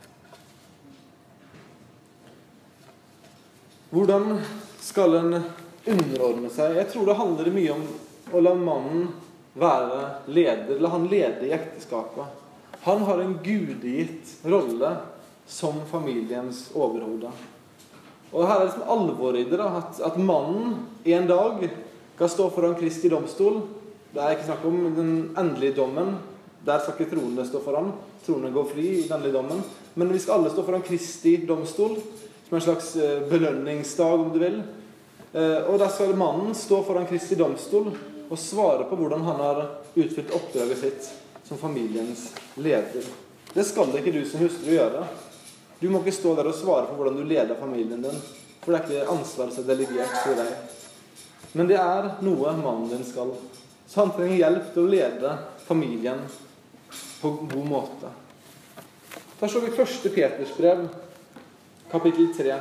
Hvordan skal en underordne seg? Jeg tror det handler mye om å la mannen være leder, la han lede i ekteskapet. Han har en gudgitt rolle som familiens overhode. Og her er det liksom alvor i det da, at, at mannen en dag skal stå foran Kristi domstol. Det er ikke snakk om den endelige dommen. Der skal ikke tronene stå foran. Tronene går fri i den endelige dommen. Men vi skal alle stå foran Kristi domstol, som en slags belønningsdag, om du vil. Og der skal mannen stå foran Kristi domstol og svare på hvordan han har utfylt oppdraget sitt som familiens leder. Det skal det ikke du som hustru gjøre. Du må ikke stå der og svare på hvordan du leder familien din, for det er ikke ansvaret som er delegert for deg. Men det er noe mannen din skal. Så han trenger hjelp til å lede familien på god måte. Da slår vi første Peters brev, kapittel tre.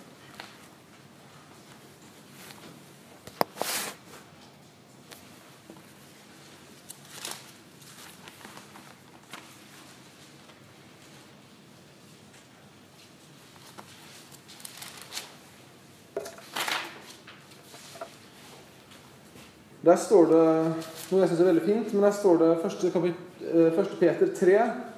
Der står det noe jeg synes er veldig fint, men der står det første, første Peter tre.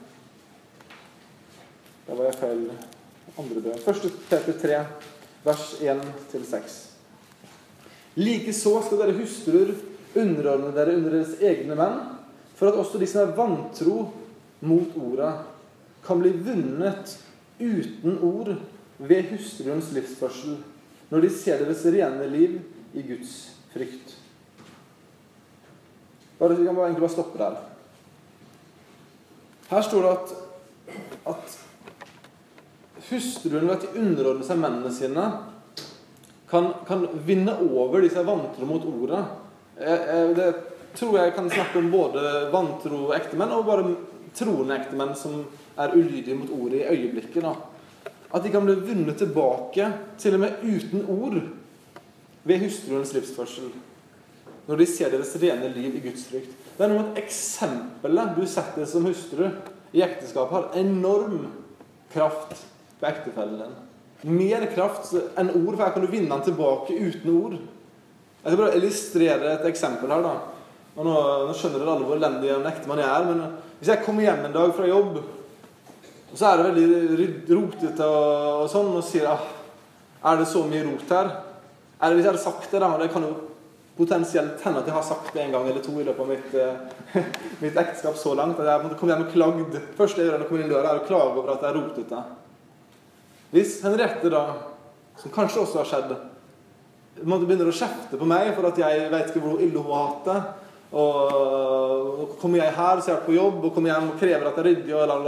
Der var jeg feil andre brev. første Peter tre, vers en til seks. Like så skal dere hustruer underordne dere under deres egne menn, for at også de som er vantro mot ordet kan bli vunnet uten ord ved hustruens livsførsel, når de ser deres rene liv i Guds frykt. Bare, vi kan bare egentlig bare stoppe der. Her står det at, at hustruen ved at de underordner seg mennene sine kan, kan vinne over de som er vantro mot ordet. Det tror jeg kan snakke om både vantro ektemenn og bare troende ektemenn som er ulydige mot ordet i øyeblikket. Da. At de kan bli vunnet tilbake, til og med uten ord, ved hustruens livsførsel. Når de ser deres rene liv i Guds frykt. Det er noe at eksempelet du setter som hustru i ekteskapet har enorm kraft på ektefellen din. Mer kraft enn ord, for her kan du vinne den tilbake uten ord. Jeg skal bare illustrere et eksempel her da. Og nå, nå skjønner dere alle hvor elendig en ektemann jeg er, men hvis jeg kommer hjem en dag fra jobb, så er det veldig rotete og, og sånn, og sier, ah, er det så mye rot her? Er det, hvis jeg hadde sagt det da, det kan jo potensielt hende at jeg har sagt det en gang eller to i løpet av mitt, uh, mitt ekteskap så langt, at jeg kommer hjem og klagd. Første jeg gjør når jeg kommer inn døra er å klage over at det er rotete. Hvis Henriette da, som kanskje også har skjedd, måtte begynne å kjefte på meg for at jeg vet ikke hvor ille hun har hatt det, og, og kommer jeg her, så er jeg på jobb, og kommer hjem og krever at det er ryddig og lalala,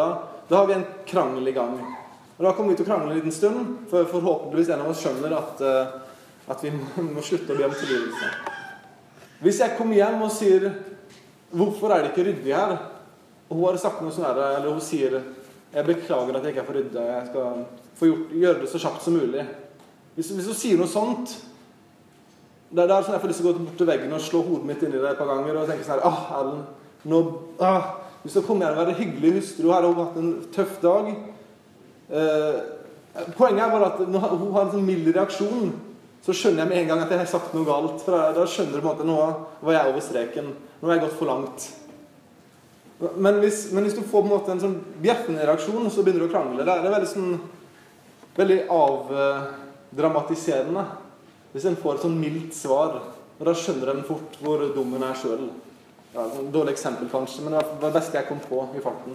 Da har vi en krangel i gang. Og da kommer vi til å krangle en liten stund, for forhåpentligvis en av oss skjønner at, at vi må slutte å be om tilgivelse. Hvis jeg kommer hjem og sier, hvorfor er det ikke ryddig her? Og hun har sagt noe sånn her, eller hun sier, jeg beklager at jeg ikke er for ryddig, jeg skal få gjort, gjøre det så kjapt som mulig. Hvis, hvis hun sier noe sånt, det er sånn jeg får lyst til å gå bort til veggen og slå hodet mitt inn i det et par ganger og tenke sånn her, ah, Ellen, nå, ah, hvis du kommer her og være hyggelig hustru, her har hun hatt en tøff dag. Eh, poenget er bare at når hun har en sånn mild reaksjon, så skjønner jeg med en gang at jeg har sagt noe galt. For da, da skjønner du på en måte, nå var jeg over streken, nå har jeg gått for langt. Men hvis, men hvis du får på en måte en sånn bjeffende reaksjon, så begynner du å krangle. Det er veldig sånn, veldig avdramatiserende. Hvis en får et sånn mildt svar, og da skjønner en fort hvor dum en er selv. Ja, et dårlig eksempel kanskje, men det var det beste jeg kom på i farten.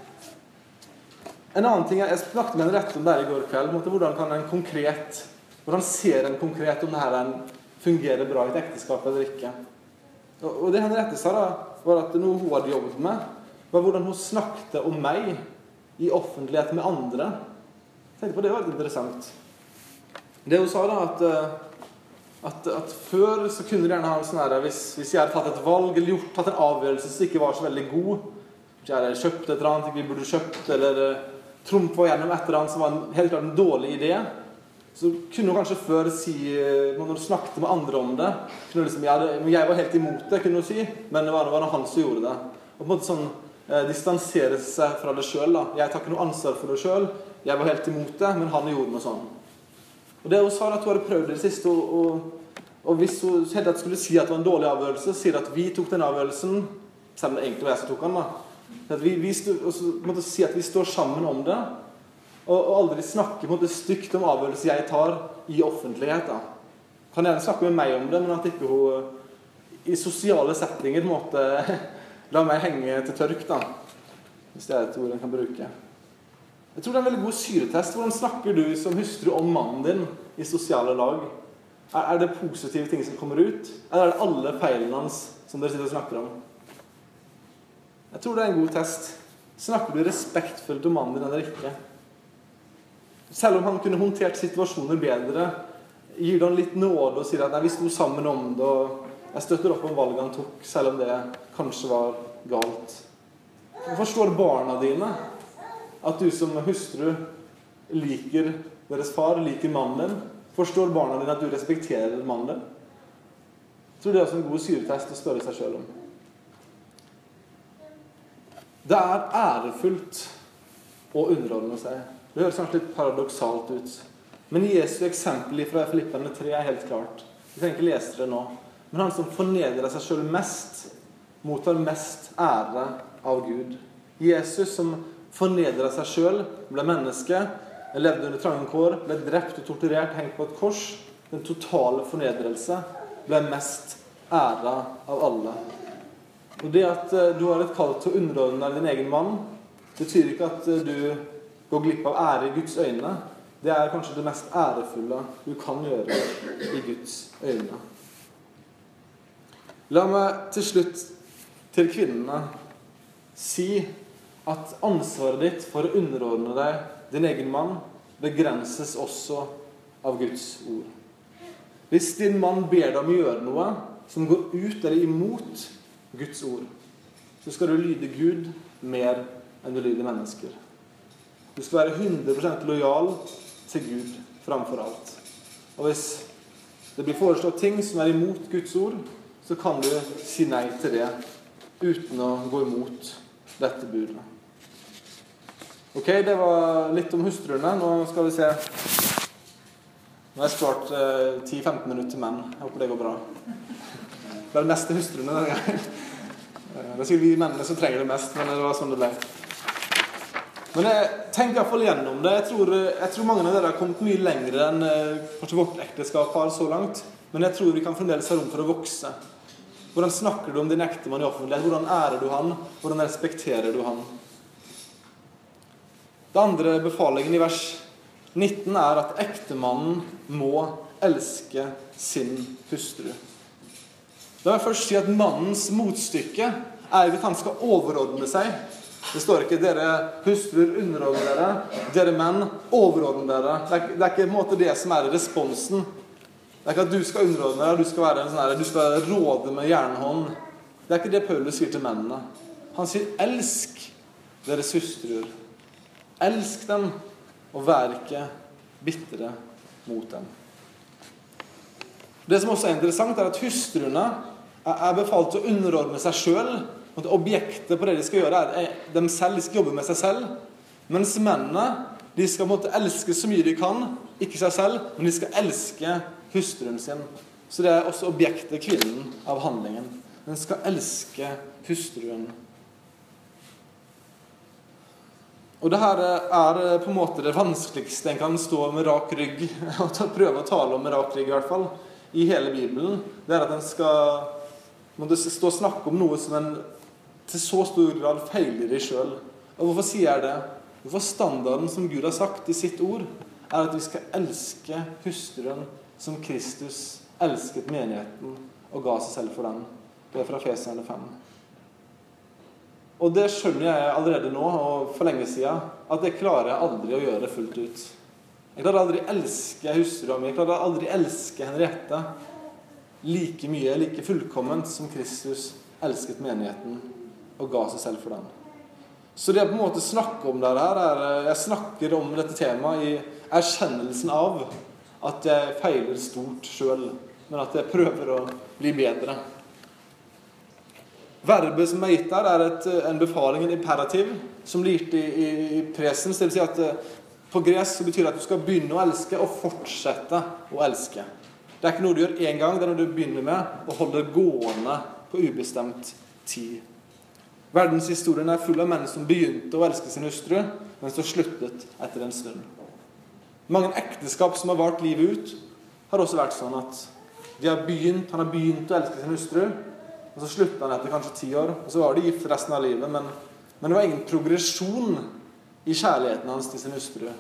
En annen ting, jeg snakket med en rett om det her i går kveld, måte, hvordan kan en konkret, hvordan ser en konkret om det her fungerer bra i et ekteskap eller ikke. Og, og det han rette sa da, var at noe hun hadde jobbet med, var hvordan hun snakket om meg i offentlighet med andre. Jeg tenkte på det var litt interessant. Det hun sa da, at At, at før så kunne de gjerne ha en sånn her, hvis, hvis jeg hadde tatt et valg eller gjort, tatt en avgjørelse som ikke var så veldig god, hvis jeg hadde kjøpt et eller annet vi burde kjøpt, eller uh, trumfet gjennom et eller annet som var en helt klart en dårlig idé, så kunne hun kanskje før si, uh, når hun snakket med andre om det, kunne hun liksom, ja, det, jeg var helt imot det, kunne hun si, men det var, det var han som gjorde det. Og på en måte sånn, uh, distansere seg fra det selv da. Jeg tar ikke noe ansvar for det selv, jeg var helt imot det, men han gjorde noe sånn. Og det hun sa at hun hadde prøvd det siste, og, og, og hvis hun helt skulle si at det var en dårlig avgjørelse, sier at vi tok den avgjørelsen, selv om det egentlig var jeg som tok den da, at vi, vi stod, og så måtte si at vi står sammen om det, og, og aldri snakke måtte, stygt om avgjørelser jeg tar i offentlighet da. Kan gjerne snakke med meg om det, men at ikke hun i sosiale settinger måtte la meg henge til tørk da, hvis det er et ord jeg kan bruke. Jeg tror det er en veldig god syretest. Hvordan snakker du som hustru om mannen din i sosiale lag? Er, er det positive ting som kommer ut? Eller er det alle feilene hans som dere sitter og snakker om? Jeg tror det er en god test. Snakker du respektfullt om mannen din eller ikke? Selv om han kunne håndtert situasjoner bedre, gir du han litt nåde og sier at nei, vi sto sammen om det, og jeg støtter opp om valget han tok, selv om det kanskje var galt. Forstår barna dine at du som hustru liker deres far, liker mannen din? Forstår barna dine at du respekterer mannen din? Jeg tror det er også en god syretest å spørre seg selv om. Det er ærefullt å underordne seg. Det høres kanskje litt paradoksalt ut. Men Jesu eksempel fra Filipperne tre er helt klart. Vi trenger ikke lese det nå. Men han som fornedrer seg selv mest, mottar mest ære av Gud. Jesus som fornedret seg selv, ble menneske, levde under trange kår, ble drept og torturert, hengt på et kors. Den totale fornedrelse ble mest æra av alle. Og det at du har et kall til å underordne deg din egen mann, betyr ikke at du går glipp av ære i Guds øyne. Det er kanskje det mest ærefulle du kan gjøre i Guds øyne. La meg til slutt til kvinnene si at ansvaret ditt for å underordne deg din egen mann begrenses også av Guds ord. Hvis din mann ber deg om å gjøre noe som går ut eller imot Guds ord, så skal du lyde Gud mer enn du lyder mennesker. Du skal være hundre prosent lojal til Gud framfor alt. Og hvis det blir foreslått ting som er imot Guds ord, så kan du si nei til det uten å gå imot dette budet. Ok, det var litt om hustruene. Nå skal vi se. Nå har jeg spart eh, ti til femten minutter til menn. Jeg håper det går bra. Det er det meste hustruene denne gangen. Det er sikkert vi mennene som trenger det mest, men det var sånn det ble. Men jeg tenker i hvert fall gjennom det. Jeg tror, jeg tror mange av dere har kommet mye lenger enn kanskje vårt ekteskap har så langt. Men jeg tror vi kan fremdeles ha rom for å vokse. Hvordan snakker du om din ektemann i offentlighet? Hvordan ærer du han? Hvordan respekterer du han? Det andre befalingen i vers nitten er at ektemannen må elske sin hustru. Da vil jeg først si at mannens motstykke er at han skal overordne seg. Det står ikke dere hustruer underordner dere, dere menn overordner dere. Det er, det er ikke på en måte det som er responsen. Det er ikke at du skal underordne deg, du skal være en sånn her, du skal råde med jernhånd. Det er ikke det Paulus sier til mennene. Han sier, elsk deres hustruer. Elsk dem, og vær ikke bittre mot dem. Det som også er interessant er at hustruene er befalt til å underordne seg selv. Og det objektet på det de skal gjøre er de selv, de skal jobbe med seg selv. Mens mennene, de skal måtte elske så mye de kan, ikke seg selv, men de skal elske hustruen sin. Så det er også objektet kvinnen av handlingen. Den skal elske hustruen. Og det her er på en måte det vanskeligste en kan stå med rak rygg, og prøve å tale om med rak rygg i hvert fall, i hele Bibelen. Det er at en skal måtte stå og snakke om noe som en til så stor grad feiler i selv. Og hvorfor sier jeg det? Hvorfor standarden som Gud har sagt i sitt ord, er at vi skal elske hustruen som Kristus elsket menigheten og ga seg selv for den. Det er fra Efeserne fem. Og det skjønner jeg allerede nå, og for lenge siden, at det klarer jeg aldri å gjøre fullt ut. Jeg klarer aldri å elske hustrua mi, jeg klarer aldri å elske Henriette like mye, like fullkomment som Kristus elsket menigheten og ga seg selv for den. Så det jeg på en måte snakker om der her, er, jeg snakker om dette temaet i erkjennelsen av at jeg feiler stort selv, men at jeg prøver å bli bedre. Verbet som er gitt der er et, en befaling, en imperativ, som blir gitt i, i, i presens. Det vil si at på gresk så betyr det at du skal begynne å elske og fortsette å elske. Det er ikke noe du gjør en gang, det er noe du begynner med og holder gående på ubestemt tid. Verdenshistorien er full av menn som begynte å elske sin hustru, men så sluttet etter en stund. Mange ekteskap som har vart livet ut, har også vært sånn at de har begynt, han har begynt å elske sin hustru, og så sluttet han etter kanskje ti år, og så var de gift resten av livet, men, men det var ingen progresjon i kjærligheten hans til sin hustru.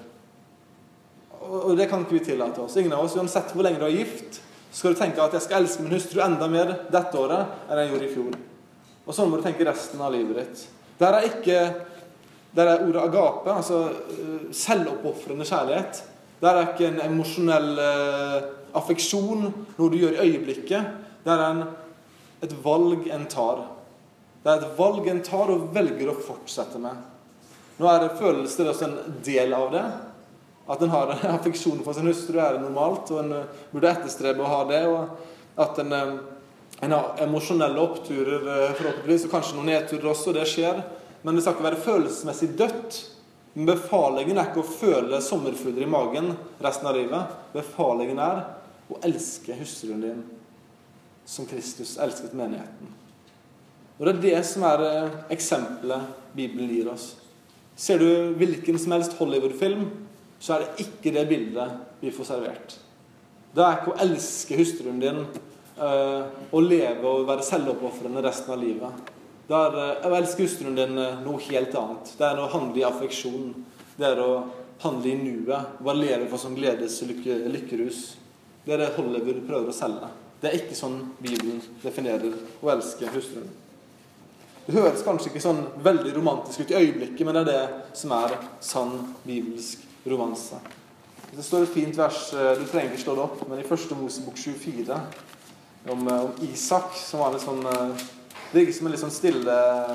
Og det kan ikke vi tillate oss. Ingen av oss, uansett hvor lenge du er gift, så skal du tenke at jeg skal elske min hustru enda mer dette året enn jeg gjorde i fjor. Og sånn må du tenke resten av livet ditt. Der er ikke, der er ordet agape, altså selvoppofrende kjærlighet. Der er ikke en emosjonell eh, affeksjon, noe du gjør i øyeblikket. Det er en, et valg en tar. Det er et valg en tar og velger å fortsette med. Nå er det følelser også en del av det. At en har en affeksjon for sin hustru er normalt, og en burde etterstrebe å ha det, og at en, en har emosjonelle oppturer forhåpentligvis, og kanskje noen nedturer også, det skjer. Men det skal ikke være følelsesmessig dødt. Men befalingen er ikke å føle sommerfugler i magen resten av livet. Befalingen er å elske hustruen din som Kristus elsket menigheten. Og det er det som er eksempelet Bibelen gir oss. Ser du hvilken som helst Hollywood-film, så er det ikke det bildet vi får servert. Det er ikke å elske hustruen din, uh, å leve og være selvoppofrende resten av livet. Det er uh, å elske hustruen din uh, noe helt annet. Det er å handle i affeksjon. Det er å handle i nuet. Bare leve for sånn gledes lykke, lykkerus. Det er det Hollywood prøver å selge. Det er ikke sånn Bibelen definerer å elske hustruen. Det høres kanskje ikke sånn veldig romantisk ut i øyeblikket, men det er det som er sann bibelsk romanse. Det står et fint vers, du trenger ikke slå det opp, men i første Mosebok tjuefire, om, om Isak, som var en sånn, det virker som en litt sånn stille,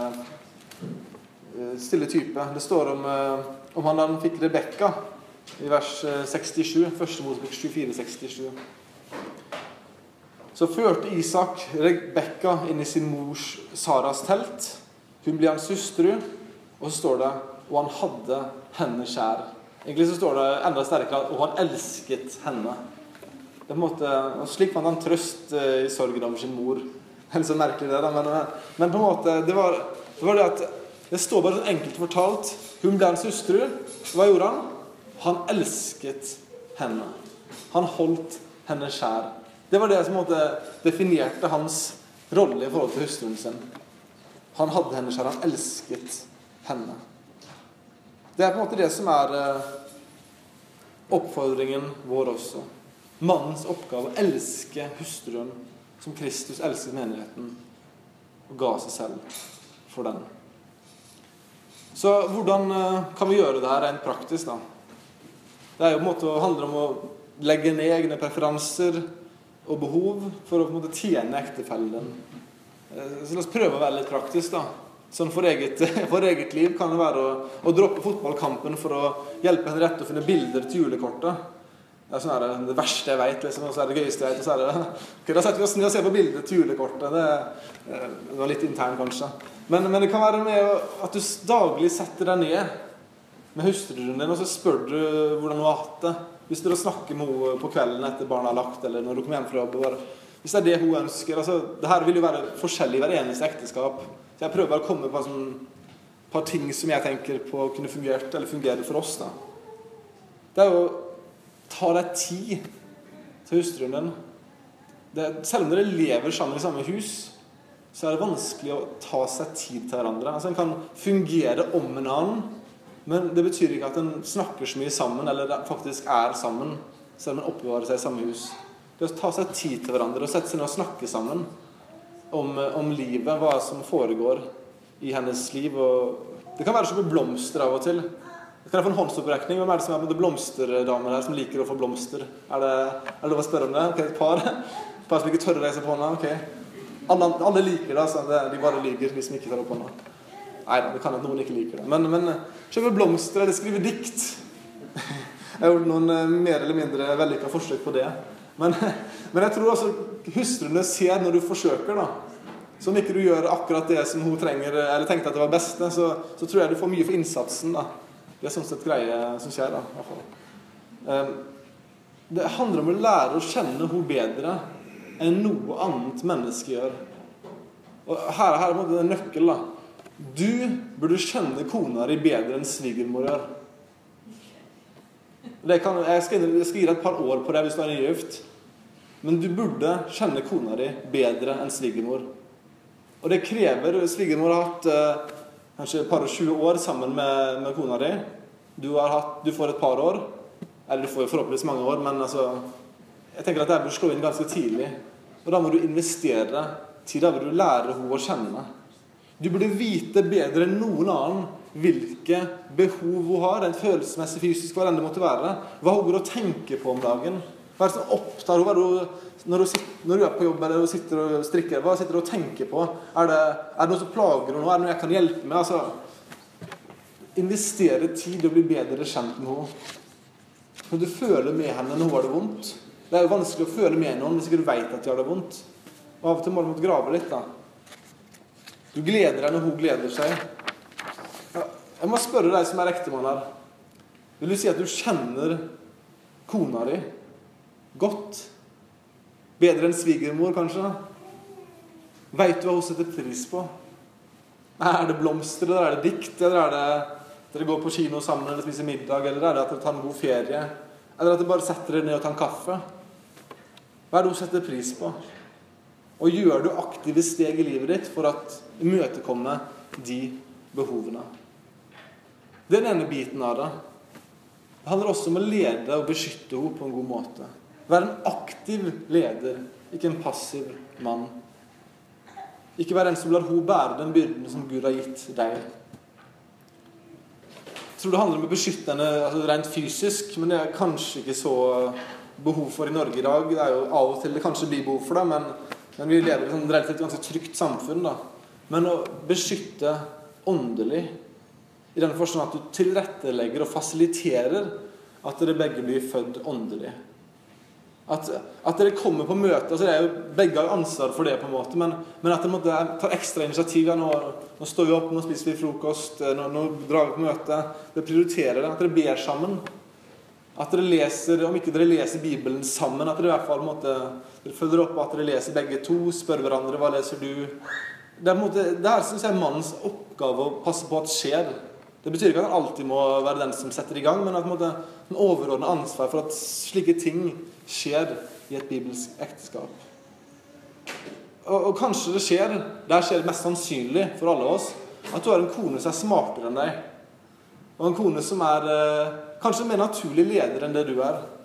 stille type. Det står om, om han da han fikk Rebekka, i vers sekstisju, første Mosebok tjuefire, sekstisju. Så førte Isak Rebekka inn i sin mors Saras telt. Hun ble hans hustru, og så står det, og han hadde henne kjær. Egentlig så står det enda sterkere, og han elsket henne. Det er på en måte, og slik fant han trøst i sorgen over sin mor. Det er litt så merkelig det da, men, men på en måte, det var, det var det at, det står bare sånn enkelt fortalt, hun ble hans hustru, hva gjorde han? Han elsket henne. Han holdt henne kjær. Det var det som på en måte definerte hans rolle i forhold til hustruen sin. Han hadde henne kjær, han elsket henne. Det er på en måte det som er oppfordringen vår også. Mannens oppgave å elske hustruen som Kristus elsket menigheten og ga seg selv for den. Så hvordan kan vi gjøre det her rent praktisk da? Det er jo på en måte å handle om å legge ned egne preferanser og behov for å på en måte tjene ektefellen. Så la oss prøve å være litt praktisk da. Sånn for eget, for eget liv kan det være å, å droppe fotballkampen for å hjelpe henne rett å finne bilder til julekortet. Det er sånn her, det verste jeg vet, liksom, og så er det gøyeste jeg vet, og så er det... Ok, da setter vi oss ned og ser på bilder til julekortet. Det, det var litt intern kanskje. Men, men det kan være med at du daglig setter deg ned med hustruen din, og så spør du hvordan hun har hatt det. Hvis du snakker med henne på kvelden etter barna har lagt, eller når du kommer hjem fra jobb, bare, hvis det er det hun ønsker. Altså, det her vil jo være forskjellig i hver eneste ekteskap. Så jeg prøver å komme på et sånn, par ting som jeg tenker på kunne fungert, eller fungere for oss da. Det er jo ta deg tid til hustruen din. Det, selv om dere lever sammen i samme hus, så er det vanskelig å ta seg tid til hverandre. Altså, en kan fungere om en annen, men det betyr ikke at en snakker så mye sammen, eller faktisk er sammen, selv om en oppbevarer seg i samme hus. Det å ta seg tid til hverandre, og sette seg ned og snakke sammen om, om livet, hva som foregår i hennes liv. Og det kan være så mye blomster av og til. Kan jeg få en håndsopprekning? Hvem er det som er med blomsterdamer her som liker å få blomster? Er det, er det lov å spørre om det? Ok, et par. Et par som ikke tør å reise på hånda. Ok. Alle, alle liker det, altså. De bare lyger, de som ikke tar opp hånda. Neida, det kan at noen ikke liker det. Men, men kjøpe blomster eller skrive dikt. Jeg har gjort noen mer eller mindre vellykket forsøk på det. Men, men jeg tror også hustrene ser når du forsøker da. Så om ikke du gjør akkurat det som hun trenger, eller tenkte at det var beste, så, så tror jeg du får mye for innsatsen da. Det er sånn sett greie som skjer da, i hvert fall. Det handler om å lære å kjenne hun bedre enn noe annet menneske gjør. Og her, her er det en nøkkel da. Du burde kjenne kona di bedre enn svigermor gjør. Det kan, jeg, skal, jeg skal gi deg et par år på det hvis du er nygift. Men du burde kjenne kona di bedre enn svigermor. Og det krever, svigermor har hatt eh, kanskje et par og tjue år sammen med, med kona di. Du, har hatt, du får et par år, eller du får jo forhåpentligvis mange år, men altså, jeg tenker at det bør slå inn ganske tidlig. Og da må du investere tid, da vil du lære henne å kjenne. Du burde vite bedre enn noen annen hvilke behov hun har, en følelsesmessig, fysisk, hva enn det måtte være. Hva hun går og tenker på om dagen. Hva er det som opptar henne? Når du, sitter, når du er på jobb eller du sitter og strikker, hva sitter du og tenker på? Er det, er det noe som plager henne? Er det noe jeg kan hjelpe med? Altså, investere tid og bli bedre kjent med henne. Når du føler med henne når hun har det vondt. Det er jo vanskelig å føle med noen hvis ikke du vet at de har det vondt. Og av og til må du måtte grave litt da. Du gleder deg når hun gleder seg. Jeg må spørre deg som er ektemann her. Vil du si at du kjenner kona di godt? Bedre enn svigermor, kanskje? Vet du hva hun setter pris på? Er det blomster, eller er det dikt? Eller er det at dere går på kino sammen eller spiser middag? Eller er det at dere tar en god ferie? Eller at dere bare setter dere ned og tar en kaffe? Hva er det hun setter pris på? Og gjør du aktive steg i livet ditt for at imøtekomme de behovene? Det er den ene biten av det. Det handler også om å lede og beskytte henne på en god måte. Være en aktiv leder, ikke en passiv mann. Ikke være en som lar hun bære den byrden som Gud har gitt deg. Jeg tror det handler om å beskytte henne altså rent fysisk, men det er kanskje ikke så behov for i Norge i dag. Det er jo av og til det kanskje blir behov for det, men, men vi lever i et relativt ganske trygt samfunn da. Men å beskytte åndelig, i den forstand at du tilrettelegger og fasiliterer at dere begge blir født åndelig. At, at dere kommer på møte, altså det er jo begge har ansvar for det på en måte, men, men at dere måtte ta ekstra initiativ. Nå, nå står vi opp, nå spiser vi frokost, nå, nå drar vi på møte. Dere prioriterer det, at dere ber sammen. At dere leser, om ikke dere leser Bibelen sammen, at dere i hvert fall måtte, dere følger opp at dere leser begge to, spør hverandre, hva leser du? Det er, på en måte, det her synes jeg er mannens oppgave å passe på at skjer. Det betyr ikke at han alltid må være den som setter i gang, men at en overordnet ansvar for at slike ting skjer i et bibelsk ekteskap. Og, og kanskje det skjer, det skjer mest sannsynlig for alle oss, at du har en kone som er smartere enn deg. Og en kone som er eh, kanskje mer naturlig leder enn det du er.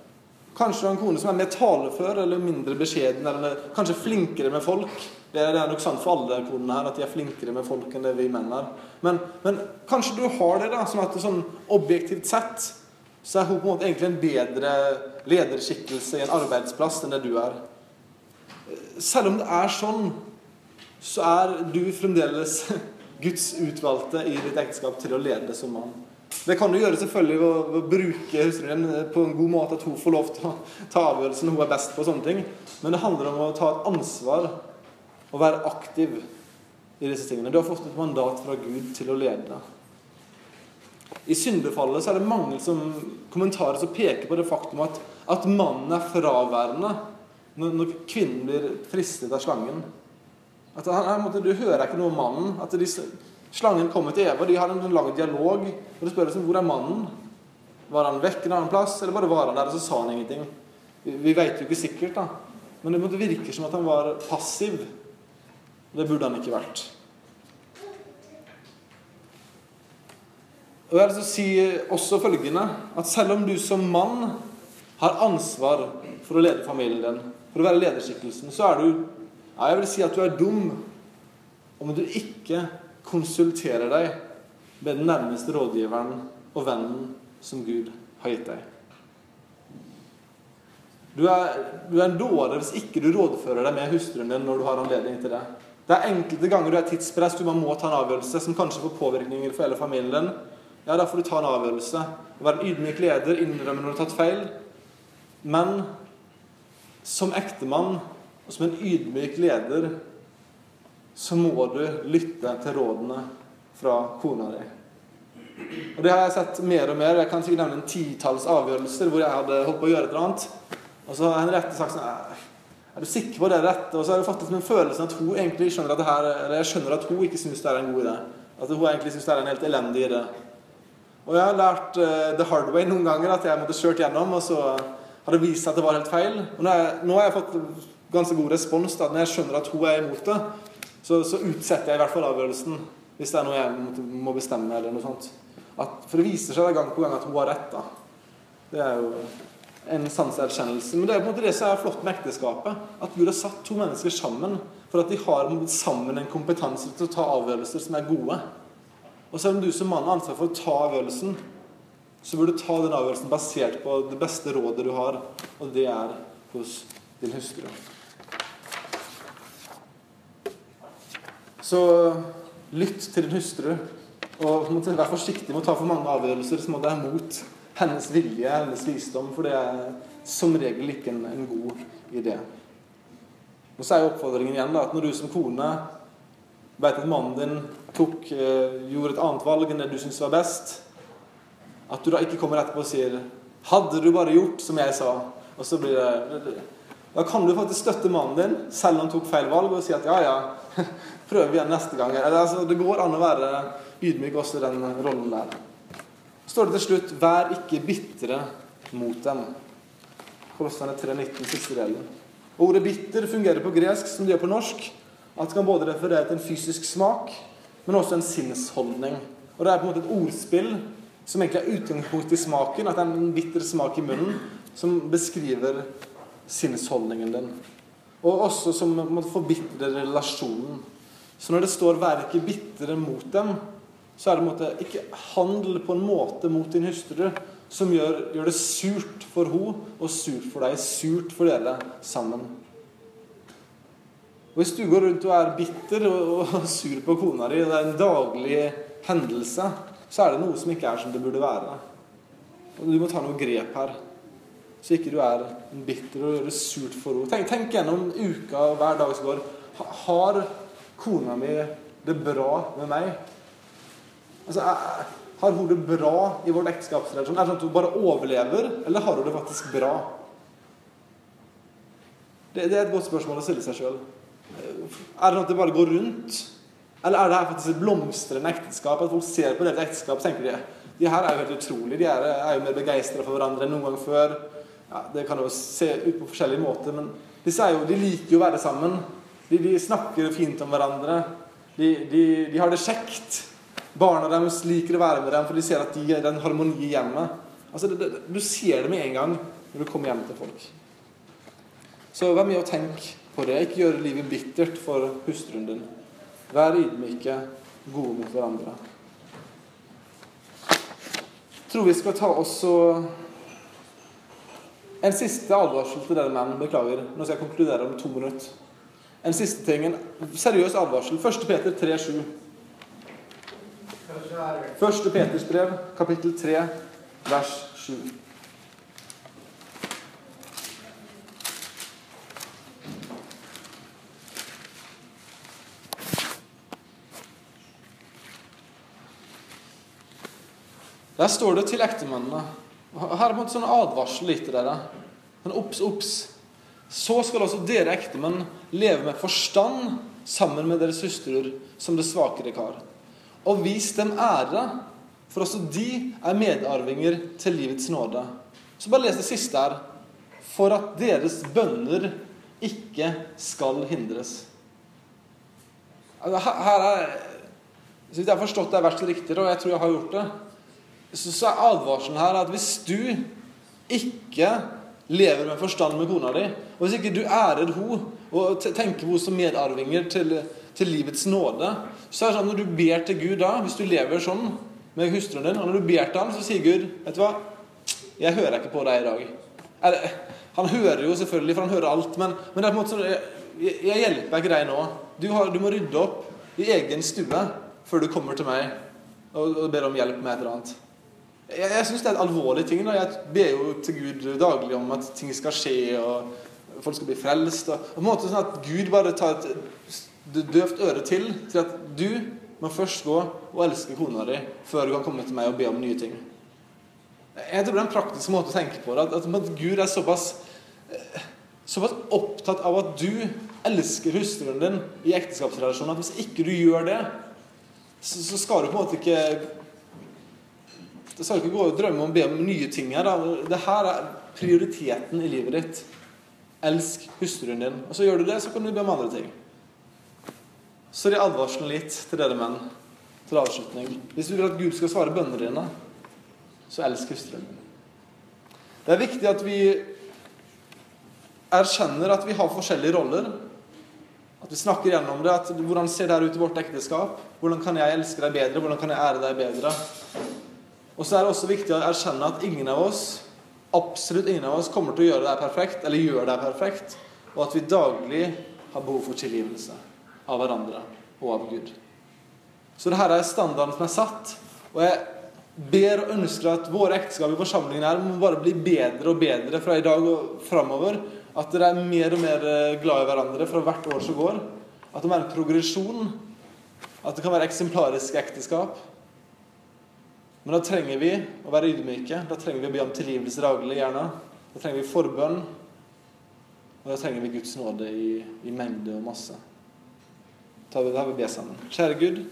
Kanskje du har en kone som er mer talefør, eller mindre beskjeden, eller kanskje flinkere med folk. Det er nok sant for alle konene her, at de er flinkere med folk enn det vi menn er. Men, men kanskje du har det da, sånn at det sånn objektivt sett, så er hun på en måte egentlig en bedre lederskikkelse i en arbeidsplass enn det du er. Selv om det er sånn, så er du fremdeles Guds utvalgte i ditt ekteskap til å lede som mann. Det kan du gjøre selvfølgelig ved å, ved å bruke hustruen på en god måte, at hun får lov til å ta avgjørelsen, hun er best på sånne ting. Men det handler om å ta et ansvar og være aktiv i disse tingene. Du har fått et mandat fra Gud til å lede. I syndefallet så er det mange som, kommentarer som peker på det faktum at, at mannen er fraværende når, når kvinnen blir fristet av slangen. At han, han, du hører ikke noe om mannen. At de, slangen kommer til Eva, de har en lang dialog, og du spør dem, hvor er mannen? Var han vekk en annen plass, eller bare var han der, og så sa han ingenting? Vi, vi vet jo ikke sikkert da. Men det måtte virke som at han var passiv. Det burde han ikke vært. Og jeg har lyst til å si også følgende, at selv om du som mann har ansvar for å lede familien din, for å være lederskikkelsen, så er du, ja, jeg vil si at du er dum om du ikke konsulterer deg med den nærmeste rådgiveren og vennen som Gud har gitt deg. Du er, du er en dåre hvis ikke du rådfører deg med hustruen din når du har anledning til det. Det er enkelte ganger du er tidspress, du må ta en avgjørelse som kanskje får påvirkninger for hele familien din. Ja, da får du ta en avgjørelse og være en ydmyk leder, innrømme når du har tatt feil. Men som ektemann og som en ydmyk leder så må du lytte til rådene fra kona di. Og det har jeg sett mer og mer. Jeg kan sikkert nevne en titalls avgjørelser hvor jeg hadde holdt på å gjøre et eller annet. Og så har Henriette sagt sånn, er du sikker på det rett? Og så har jeg fått en følelse at hun egentlig skjønner at det her, eller jeg skjønner at hun ikke synes det er en god idé. At hun egentlig synes det er en helt elendig idé. Og jeg har lært uh, the hard way noen ganger, at jeg måtte kjørt gjennom, og så har det vist seg at det var helt feil. Og nå, er, nå har jeg fått ganske god respons da, når jeg skjønner at hun er imot det, så, så utsetter jeg i hvert fall avgjørelsen, hvis det er noe jeg må bestemme eller noe sånt. At, for det viser seg gang på gang at hun har rett da. Det er jo en sanserkjennelse. Men det er på en måte det som er flott med ekteskapet, at Gud har satt to mennesker sammen, for at de har sammen en kompetanse til å ta avgjørelser som er gode. Og selv om du som mann har ansvar for å ta avgjørelsen, så bør du ta den avgjørelsen basert på det beste rådet du har, og det er hos din hustru. Så lytt til din hustru, og vær forsiktig med å ta for mange avgjørelser som det er mot hennes vilje, hennes visdom, for det er som regel ikke en, en god idé. Og så er jo oppfordringen igjen da, at når du som kone vet at mannen din tok, eh, gjorde et annet valg enn det du synes var best, at du da ikke kommer etterpå og sier, hadde du bare gjort som jeg sa, og så blir det, da kan du faktisk støtte mannen din, selv om han tok feil valg, og si at ja, ja, prøv igjen neste gang. Eller, altså, det går an å være ydmyk også i den rollen der. Så står det til slutt, vær ikke bittere mot dem. Kolosserne tre nitten, siste delen. Og ordet bitter fungerer på gresk som det gjør på norsk, at det kan både referere til en fysisk smak, men også en sinnsholdning. Og det er på en måte et ordspill som egentlig er utgangspunkt i smaken, at det er en bitter smak i munnen, som beskriver sinnsholdningen din. Og også som måtte forbitre relasjonen. Så når det står, vær ikke bittere mot dem, så er det på en måte ikke handel på en måte mot din hustru, som gjør, gjør det surt for henne, og surt for deg, surt for dere sammen. Og hvis du går rundt og er bitter og, og sur på kona di, og det er en daglig hendelse, så er det noe som ikke er som det burde være. Og du må ta noe grep her, så ikke du er bitter og gjør det surt for henne. Tenk, tenk gjennom uka og hver dag som går. Har kona mi det bra med meg? Altså, er, har hun det bra i vår ekteskapsrelasjon? Er det sånn at hun bare overlever, eller har hun det faktisk bra? Det, det er et godt spørsmål å stille seg selv. Er det sånn at det bare går rundt? Eller er det her faktisk et blomstrende ekteskap? At folk ser på dette ekteskap og tenker de, de her er jo helt utrolig. De er, er jo mer begeistret for hverandre enn noen gang før. Ja, det kan jo se ut på forskjellige måter, men disse er jo, de liker jo å være sammen. De, de snakker fint om hverandre. De, de, de har det kjekt. Barna deres liker å være med dem, for de ser at de er en harmoni i hjemmet. Altså, det, det, du ser det med en gang. når du kommer hjem til folk. Så vær med og tenk på det. Ikke gjør livet bittert for hustruen din. Vær ydmyke, gode mot hverandre. Jeg tror vi skal ta også en siste advarsel til dere menn. Beklager, nå skal jeg konkludere om to minutter. En siste ting, en seriøs advarsel. første Peter tre sju. første Peters brev, kapittel tre, vers sju. Der står det til ektemennene. Her er på en måte sånn advarsel litt til dere. Men opps, opps. Så skal også dere ektemenn leve med forstand sammen med deres søstrer som det svakere kar. Og vis dem ære, for også de er medarvinger til livets nåde. Så bare les det siste her. For at deres bønner ikke skal hindres. Her er, så jeg har forstått det verset riktig, og jeg tror jeg har gjort det, så, så er advarselen her at hvis du ikke lever med forstand med kona di, og hvis ikke du ærer henne og tenker henne som medarvinger til, til livets nåde, så er det sånn når du ber til Gud da, hvis du lever sånn med hustruen din, og når du ber til ham, så sier Gud, vet du hva, jeg hører ikke på deg i dag. Eller, han hører jo selvfølgelig, for han hører alt, men, men det er på en måte sånn, jeg, jeg hjelper ikke deg nå. Du, har, du må rydde opp i egen stue før du kommer til meg og, og ber om hjelp med et eller annet. Jeg, jeg synes det er et alvorlig ting. Da. Jeg ber jo til Gud daglig om at ting skal skje, og folk skal bli frelst. Og, og på en måte sånn at Gud bare tar et døvt øre til, til at du må først gå og elske kona di, før du kan komme til meg og be om nye ting. Jeg tror det er en praktisk måte å tenke på det, at, at Gud er såpass, såpass opptatt av at du elsker hustruen din i ekteskapsrelasjonen, at hvis ikke du gjør det, så, så skal du på en måte ikke Det skal ikke gå og drømme om å be om nye ting her. Da. Det her er prioriteten i livet ditt. Elsk hustruen din. Og så gjør du det, så kan du be om andre ting. Så det er advarselen litt til dere menn, til avslutning. Hvis du vil at Gud skal svare bønnene dine, så elsk hustruen din. Det er viktig at vi erkjenner at vi har forskjellige roller. At vi snakker gjennom det. At hvordan ser det her ut i vårt ekteskap? Hvordan kan jeg elske deg bedre? Hvordan kan jeg ære deg bedre? Og så er det også viktig å erkjenne at ingen av oss, absolutt ingen av oss, kommer til å gjøre det perfekt, eller gjør det perfekt, og at vi daglig har behov for tilgivelse av hverandre og av Gud. Så dette er standarden som er satt, og jeg ber og ønsker at våre ekteskap i forsamlingen her må bare bli bedre og bedre fra i dag og fremover, at dere er mer og mer glad i hverandre fra hvert år som går, at det må være en progresjon, at det kan være eksemplarisk ekteskap. Men da trenger vi å være ydmyke, da trenger vi å be om tilgivelse daglig gjerne, da trenger vi forbønn, og da trenger vi Guds nåde i, i mengde og masse. Da vil vi be sammen. Kjære Gud,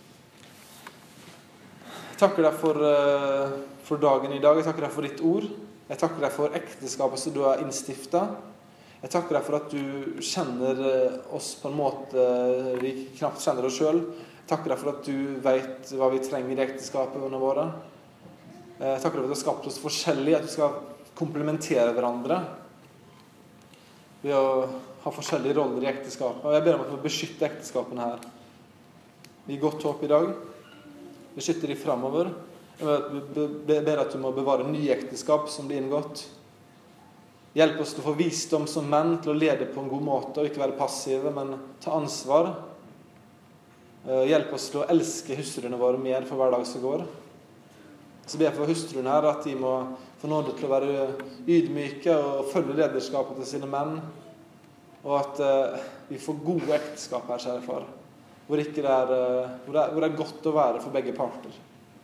jeg takker deg for, for dagen i dag, jeg takker deg for ditt ord, jeg takker deg for ekteskapet som du har innstiftet, jeg takker deg for at du kjenner oss på en måte vi knapt kjenner oss selv. Jeg takker deg for at du vet hva vi trenger i ekteskapene våre. Jeg takker deg for at du har skapt oss forskjellig, at vi skal komplementere hverandre ved å ha forskjellige roller i ekteskapet. Og jeg ber om at vi beskytter ekteskapene her. Vi gir godt håp i dag. Beskytter de fremover. Jeg ber at du må bevare nye ekteskap som blir inngått. Hjelp oss til å få visdom som menn til å lede på en god måte, og ikke være passive, men ta ansvar. Hjelp oss til å elske hustruene våre mer for hver dag som går. Så ber jeg for hustruene her at de må få nåde til å være ydmyke og følge lederskapet til sine menn. Og at uh, vi får gode ekteskap her, kjære far. Hvor, ikke det er, uh, hvor, det er, hvor det er godt å være for begge parter.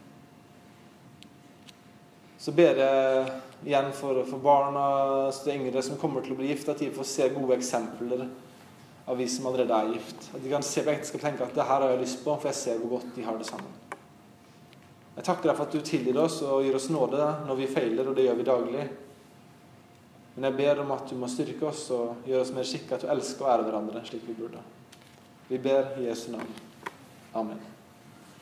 Så ber jeg igjen for, for barna og yngre som kommer til å bli gift, at de får se gode eksempler av vi som allerede er gift. At de kan se på ekteskap og tenke at det her har jeg lyst på, for jeg ser hvor godt de har det sammen. Jeg takker deg for at du tilgir oss og gir oss nåde når vi feiler, og det gjør vi daglig. Men jeg ber om at du må styrke oss og gjøre oss mer skikket til å elske og ære hverandre slik vi burde. Vi ber i Jesu navn. Amen.